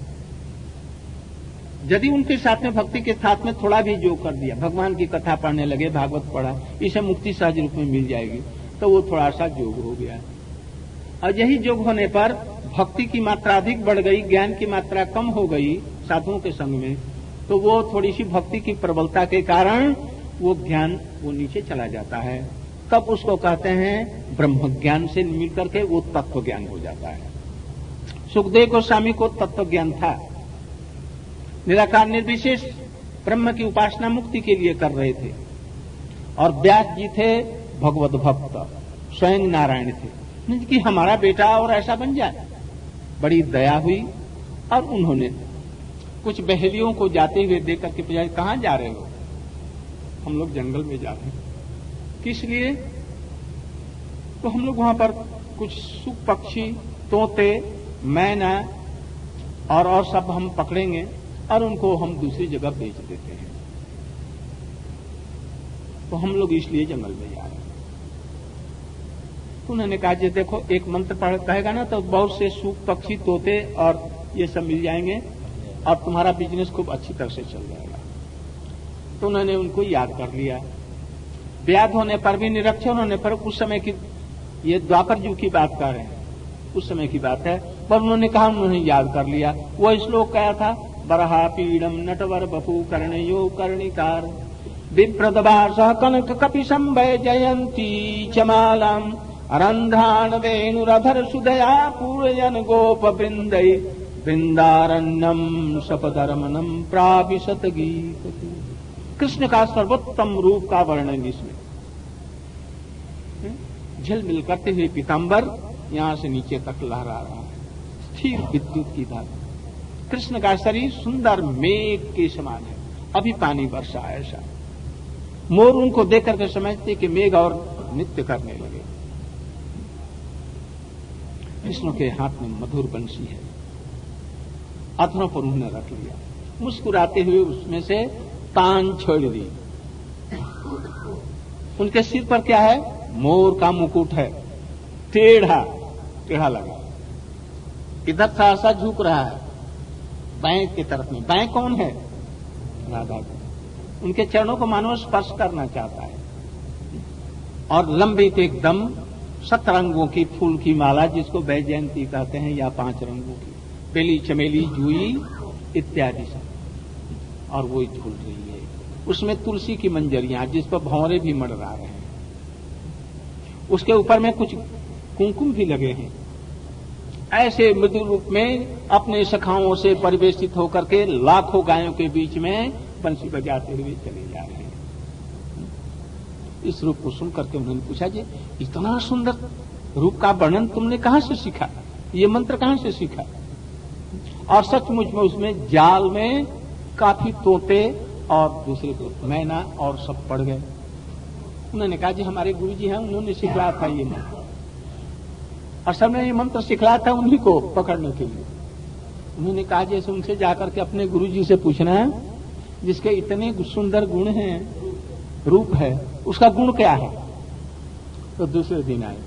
Speaker 1: यदि उनके साथ में भक्ति के साथ में थोड़ा भी योग कर दिया, भगवान की कथा पढ़ने लगे, भागवत पढ़ा, इसे मुक्ति सहज रूप में मिल जाएगी, तो वो थोड़ा सा योग हो गया। और यही योग होने पर भक्ति की मात्रा अधिक बढ़ गई, ज्ञान की मात्रा कम हो गई साधुओं के संग में, तो वो थोड़ी सी भक्ति की प्रबलता के कारण वो ज्ञान वो नीचे चला जाता है। तब उसको कहते हैं ब्रह्म ज्ञान से मिल करके वो तत्व ज्ञान हो जाता है। सुखदेव गोस्वामी को तत्व ज्ञान था, निराकार निर्विशेष ब्रह्म की उपासना मुक्ति के लिए कर रहे थे। और व्यास जी थे भगवत भक्त, स्वयं नारायण थे कि हमारा बेटा और ऐसा बन जाए। बड़ी दया हुई और उन्होंने कुछ बहेलियों को जाते हुए देख करके पूछा, कहां जा रहे हो? हम लोग जंगल में जा रहे हैं। किस लिए? तो हम लोग वहां पर कुछ सुख पक्षी, तोते, मैना और और सब हम पकड़ेंगे और उनको हम दूसरी जगह बेच देते हैं। तो हम लोग इसलिए जंगल में जा रहे हैं। तो उन्होंने कहा, जी देखो, एक मंत्र पढ़ कहेगा ना तो बहुत से सूख पक्षी, तोते और ये सब मिल जाएंगे और तुम्हारा बिजनेस खूब अच्छी तरह से चल जाएगा। तो उन्होंने उनको याद कर लिया। व्याध होने पर भी, निरक्षर होने पर, उस समय की, ये द्वापर युग की बात कर रहे हैं, उस समय की बात है, पर उन्होंने कहा, उन्होंने याद कर लिया। वो श्लोक क्या था? बरहा पीड़म नटवर बपू कर्णयो कर्णिकार विप्रदवास कनक कपि संभय जयंती चमालम अरंधान वेणुरधर सुदया पूरयन गोप वृंदय वृंदारण्यम सपदरमनम प्राविशत गीत। कृष्ण का सर्वोत्तम रूप का वर्णन इसमें। झिलमिल करते हुए पीताम्बर यहां से नीचे तक लहरा रहा है, स्थिर विद्युत की धारा। कृष्ण का शरीर सुंदर मेघ के समान है, अभी पानी बरसा ऐसा। मोर उनको देख करके समझते कि मेघ और नृत्य करने लगे। कृष्ण के हाथ में मधुर बंशी है, अथरों पर उन्होंने रख लिया, मुस्कुराते हुए उसमें से तान छोड़ दी। उनके सिर पर क्या है? मोर का मुकुट है, टेढ़ा टेढ़ा लगा, इधर सहसा झुक रहा है बैंक की तरफ में। बैंक कौन है? राधा जी। उनके चरणों को मानव स्पर्श करना चाहता है। और लंबित एकदम सतरंगों की फूल की माला, जिसको वैजयंती कहते हैं, या पांच रंगों की, बेली, चमेली, जुई इत्यादि सब, और वो झूल रही है। उसमें तुलसी की मंजरियां, जिस पर भंवरे भी मंडरा रहे हैं। उसके ऊपर में कुछ कुमकुम भी लगे हैं। ऐसे मृदु रूप में अपने सखाओं से परिवेशित होकर के लाखों गायों के बीच में बंसी बजाते हुए चले जा रहे हैं। इस रूप को सुन करके उन्होंने पूछा, जी इतना सुंदर रूप का वर्णन तुमने कहां से सीखा? ये मंत्र कहां से सीखा? और सचमुच में उसमें जाल में काफी तोते और दूसरे मैना और सब पड़ गए। उन्होंने कहा, जी हमारे गुरु जी हैं, उन्होंने सिखलाया था ये मंत्र, और सबने ये मंत्र सिखलाया था उन्हीं को पकड़ने के लिए। उन्होंने कहा, जैसे उनसे जाकर के अपने गुरु जी से पूछना है, जिसके इतने सुंदर गुण हैं, रूप है, उसका गुण क्या है? तो दूसरे दिन आए,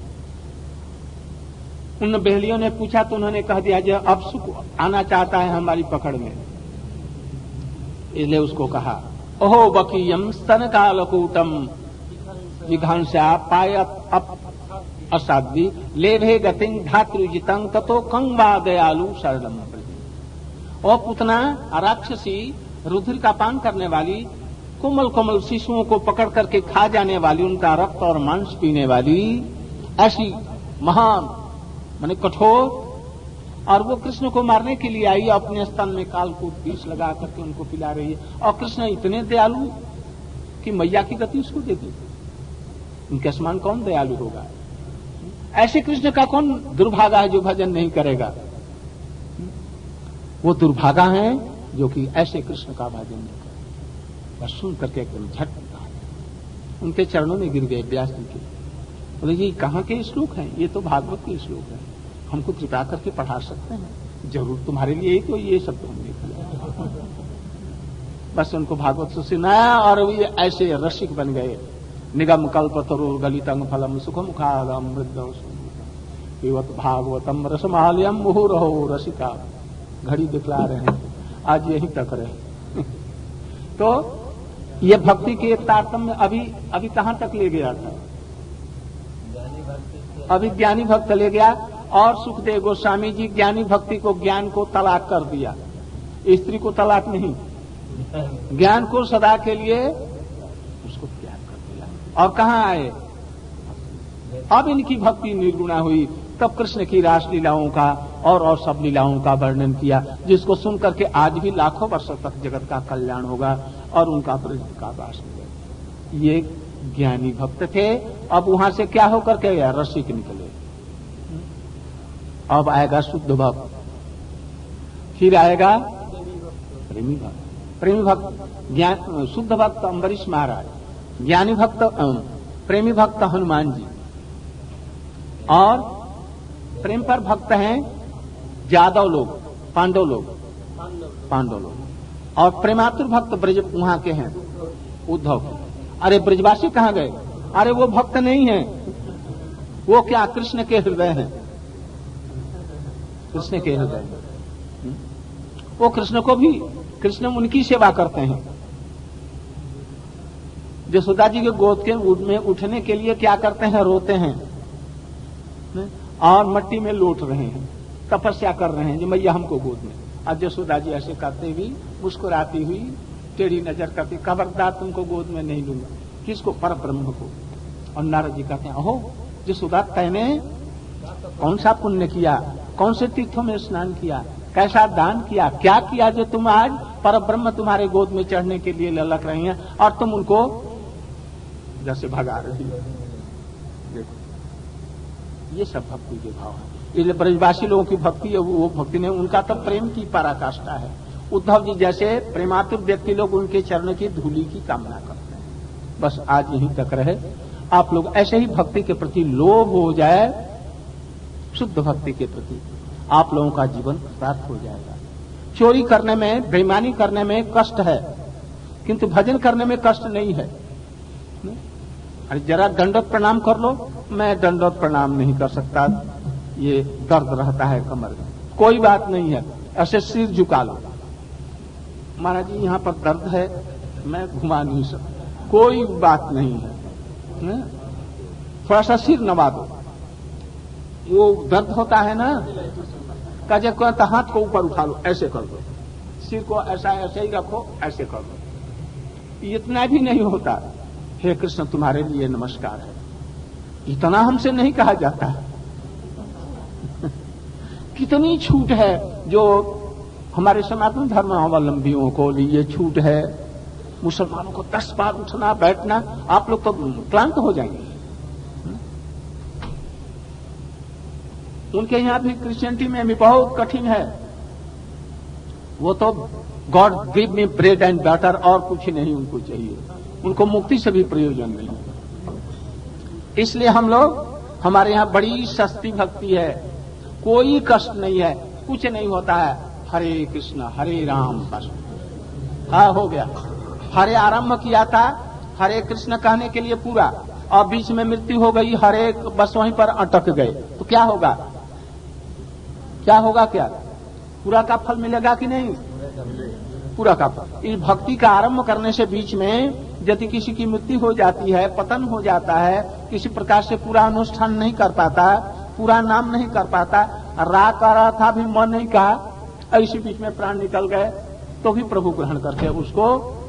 Speaker 1: उन बहलियों ने पूछा तो उन्होंने कह दिया, जो अब सुख आना चाहता है हमारी पकड़ में। इसलिए उसको कहा, ओहो बकीयम स्तन कालकूटम जिघांसा पायत असाध्वी लेभे गतिं धातृजितं ततो कंवा दयालु शरणम प्रति। और पुतना राक्षसी रुधिर का पान करने वाली, कोमल कोमल शिशुओं को पकड़ करके खा जाने वाली, उनका रक्त और मांस पीने वाली, ऐसी महान माने कठोर, और वो कृष्ण को मारने के लिए आई, अपने स्तन में कालकूट विष लगा करके उनको पिला रही है। और कृष्ण इतने दयालु कि मैया की गति उसको दे दी। उनके समान कौन दयालु होगा? ऐसे कृष्ण का कौन दुर्भागा है जो भजन नहीं करेगा? वो दुर्भागा है जो कि ऐसे कृष्ण का भजन नहीं करेगा। बस सुन करके एकदम झट उनके चरणों में गिर गए व्यास जी के। बोले, ये कहाँ के श्लोक हैं? ये तो भागवत के श्लोक हैं, हमको कृपा करके पढ़ा सकते हैं? जरूर, तुम्हारे लिए तो ये सब तो हमने किया। बस उनको भागवत से सुनाया और ये ऐसे रसिक बन गए। निगम कल्पतरुर गलितं फलम सुखमुखादम मृदौ पिबत भागवतम रसमालयम मुहुरहो रसिका। घड़ी दिखला रहे हैं, आज यही तक रहे। तो ये भक्ति के तारतम्य अभी अभी कहां तक ले गया था? अभी ज्ञानी भक्त ले गया। और सुखदेव गोस्वामी जी ज्ञानी भक्ति को, ज्ञान को तलाक कर दिया, स्त्री को तलाक नहीं, ज्ञान को सदा के लिए उसको त्याग कर दिया। और कहां आए? अब इनकी भक्ति निर्गुणा हुई, तब कृष्ण की रासलीलाओं का और और सब लीलाओं का वर्णन किया, जिसको सुन करके आज भी लाखों वर्षों तक जगत का कल्याण होगा और उनका ब्रज का वास होगा। ये ज्ञानी भक्त थे। अब वहां से क्या होकर के गया? रसिक निकले। अब आएगा शुद्ध भक्त, फिर आएगा प्रेमी भक्त। प्रेमी भक्त ज्ञान, शुद्ध भक्त अम्बरीश महाराज, ज्ञानी भक्त प्रेमी भक्त हनुमान जी, और प्रेम पर भक्त हैं यादव लोग, पांडव लोग, पांडव लोग, और प्रेमातुर भक्त ब्रज वहां के हैं उद्धव। अरे ब्रजवासी कहां गए? अरे वो भक्त नहीं है, वो क्या कृष्ण के हृदय हैं, कृष्ण के हृदय में। वो कृष्ण को भी, कृष्ण उनकी सेवा करते हैं। यशोदा जी के गोद के में उठने के लिए क्या करते हैं? रोते हैं और मट्टी में लौट रहे हैं, तपस्या कर रहे हैं जो मैया हमको गोद में। आज यशोदा जी ऐसे करते हुई, मुस्कुराती हुई, टेढ़ी नजर करती, खबरदार तुमको गोद में नहीं लूंगा। किसको? पर ब्रह्म को। और नारद जी कहते हैं, अहो यशोदा, तैने कौन सा पुण्य किया, कौन से तीर्थों में स्नान किया, कैसा दान किया, क्या किया जो तुम आज पर ब्रह्म तुम्हारे गोद में चढ़ने के लिए ललक रही हैं और तुम उनको जैसे भगा रही हो। देखो, ये सब भक्ति के भाव है। इसलिए ब्रजवासी लोगों की भक्ति है, वो भक्ति नहीं, उनका तो प्रेम की पराकाष्ठा है। उद्धव जी जैसे प्रेमातुर व्यक्ति लोग उनके चरण की धूलि की कामना करते हैं। बस आज यहीं तक रहे। आप लोग ऐसे ही भक्ति के प्रति लोभ हो जाए, शुद्ध भक्ति के प्रति आप लोगों का जीवन प्राप्त हो जाएगा। चोरी करने में, बेईमानी करने में कष्ट है, किंतु भजन करने में कष्ट नहीं है। अरे जरा दंडवत प्रणाम कर लो, मैं दंडवत प्रणाम नहीं कर सकता, ये दर्द रहता है कमर में। कोई बात नहीं है, ऐसे सिर झुका लो, महाराज जी यहाँ पर दर्द है, मैं घुमा नहीं सकता, कोई बात नहीं है, है? थोड़ा सा सिर नवा दो, वो दर्द होता है ना, काजे कहता हाथ को ऊपर उठा लो, ऐसे कर दो, सिर को ऐसा ऐसे ही रखो, ऐसे कर दो, इतना भी नहीं होता। हे कृष्ण तुम्हारे लिए नमस्कार है, इतना हमसे नहीं कहा जाता है। कितनी छूट है जो हमारे सनातन धर्मावलंबियों को लिए छूट है। मुसलमानों को दस बार उठना बैठना, आप लोग तो क्लांत हो जाएंगे। उनके यहां भी क्रिश्चियनिटी में भी बहुत कठिन है, वो तो God give me bread and butter, और कुछ नहीं उनको चाहिए, उनको मुक्ति से भी प्रयोजन नहीं। इसलिए हम लोग, हमारे यहाँ बड़ी सस्ती भक्ति है, कोई कष्ट नहीं है, कुछ नहीं होता है। हरे कृष्ण हरे राम, बस हाँ हो गया। हरे आरंभ किया था, हरे कृष्ण कहने के लिए पूरा, और बीच में मृत्यु हो गई, हरे बस वहीं पर अटक गए, तो क्या होगा? क्या होगा? क्या पूरा का फल मिलेगा कि नहीं? पूरा का फल। इस भक्ति का आरंभ करने से बीच में यदि किसी की मृत्यु हो जाती है, पतन हो जाता है, किसी प्रकार से पूरा अनुष्ठान नहीं कर पाता, पूरा नाम नहीं कर पाता, रा कर रहा था भी मन नहीं कहा, ऐसी बीच में प्राण निकल गए, तो भी प्रभु ग्रहण करके उसको।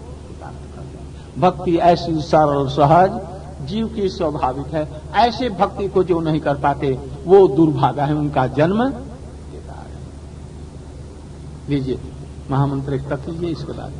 Speaker 1: भक्ति ऐसी सरल सहज जीव की स्वाभाविक है। ऐसे भक्ति को जो नहीं कर पाते वो दुर्भागा है, उनका जन्म। लीजिए महामंत्र एक तक लीजिए, इसके बाद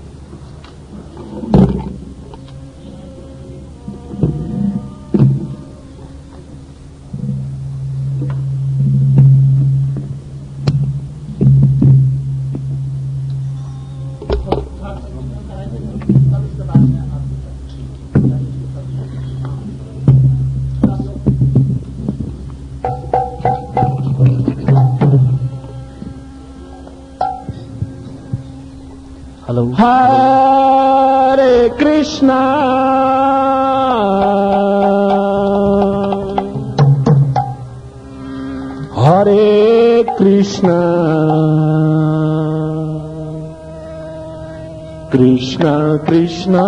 Speaker 1: हरे कृष्णा हरे कृष्णा कृष्णा कृष्णा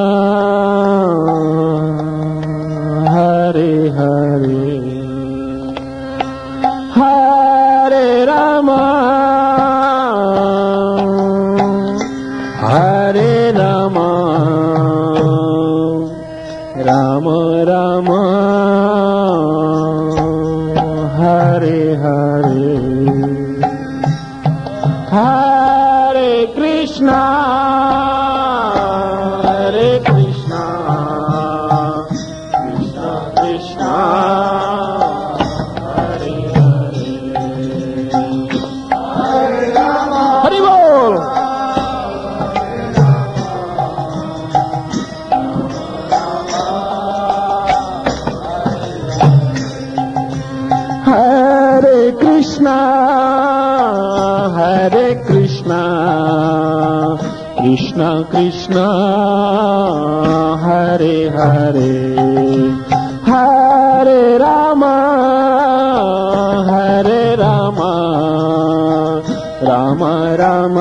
Speaker 1: हरे हरे हरे रामा हरे रामा राम राम हरे हरे हरे कृष्णा हरे कृष्णा कृष्णा कृष्णा हरे हरे हरे राम हरि बोल कृष्णा हरे कृष्णा कृष्णा कृष्णा हरे हरे हरे रामा हरे रामा राम राम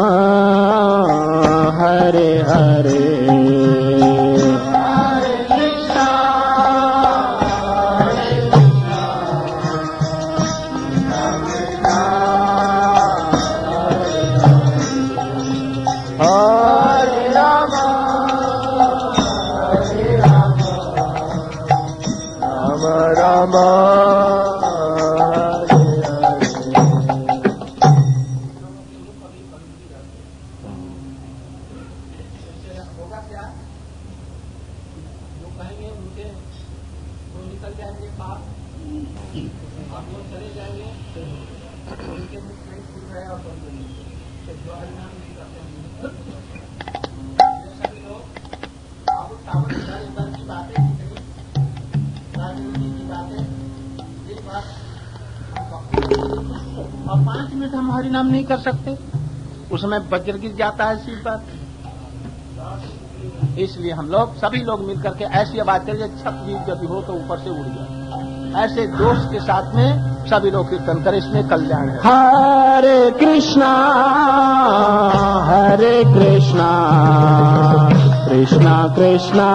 Speaker 1: हरे हरे
Speaker 2: सभी लोग
Speaker 1: हरिनाम नहीं कर सकते? उसमें वज्र गिर जाता है सिर पर। इसलिए हम लोग सभी लोग मिलकर के ऐसी आवाज करें, छत भी यदि हो तो ऊपर से उड़ जाए। ऐसे दोष के साथ में सभी लोग कीर्तन करें, इसमें कल्याण है।
Speaker 2: हरे कृष्णा हरे कृष्णा कृष्णा कृष्णा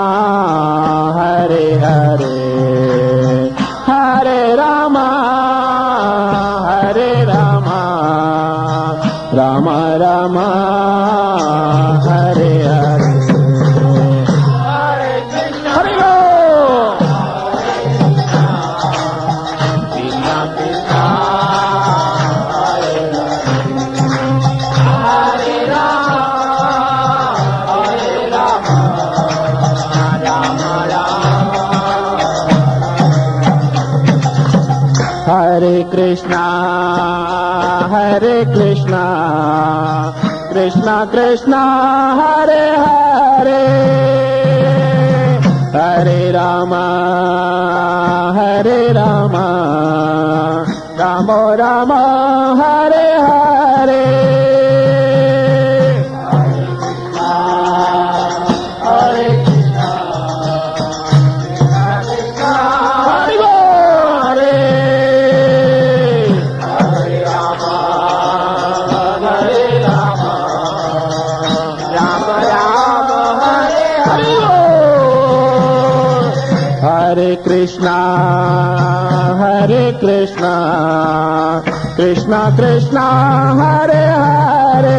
Speaker 2: हरे हरे, हरे रामा हरे रामा रामा रामा हरे हरे। हरे कृष्णा हरे कृष्णा कृष्णा कृष्णा हरे हरे, हरे रामा हरे रामा रामो रामा हरे हरे। हरे कृष्णा हरे कृष्णा कृष्णा कृष्णा हरे हरे,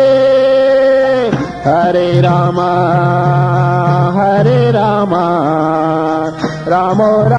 Speaker 2: हरे रामा हरे रामा रामो रामा।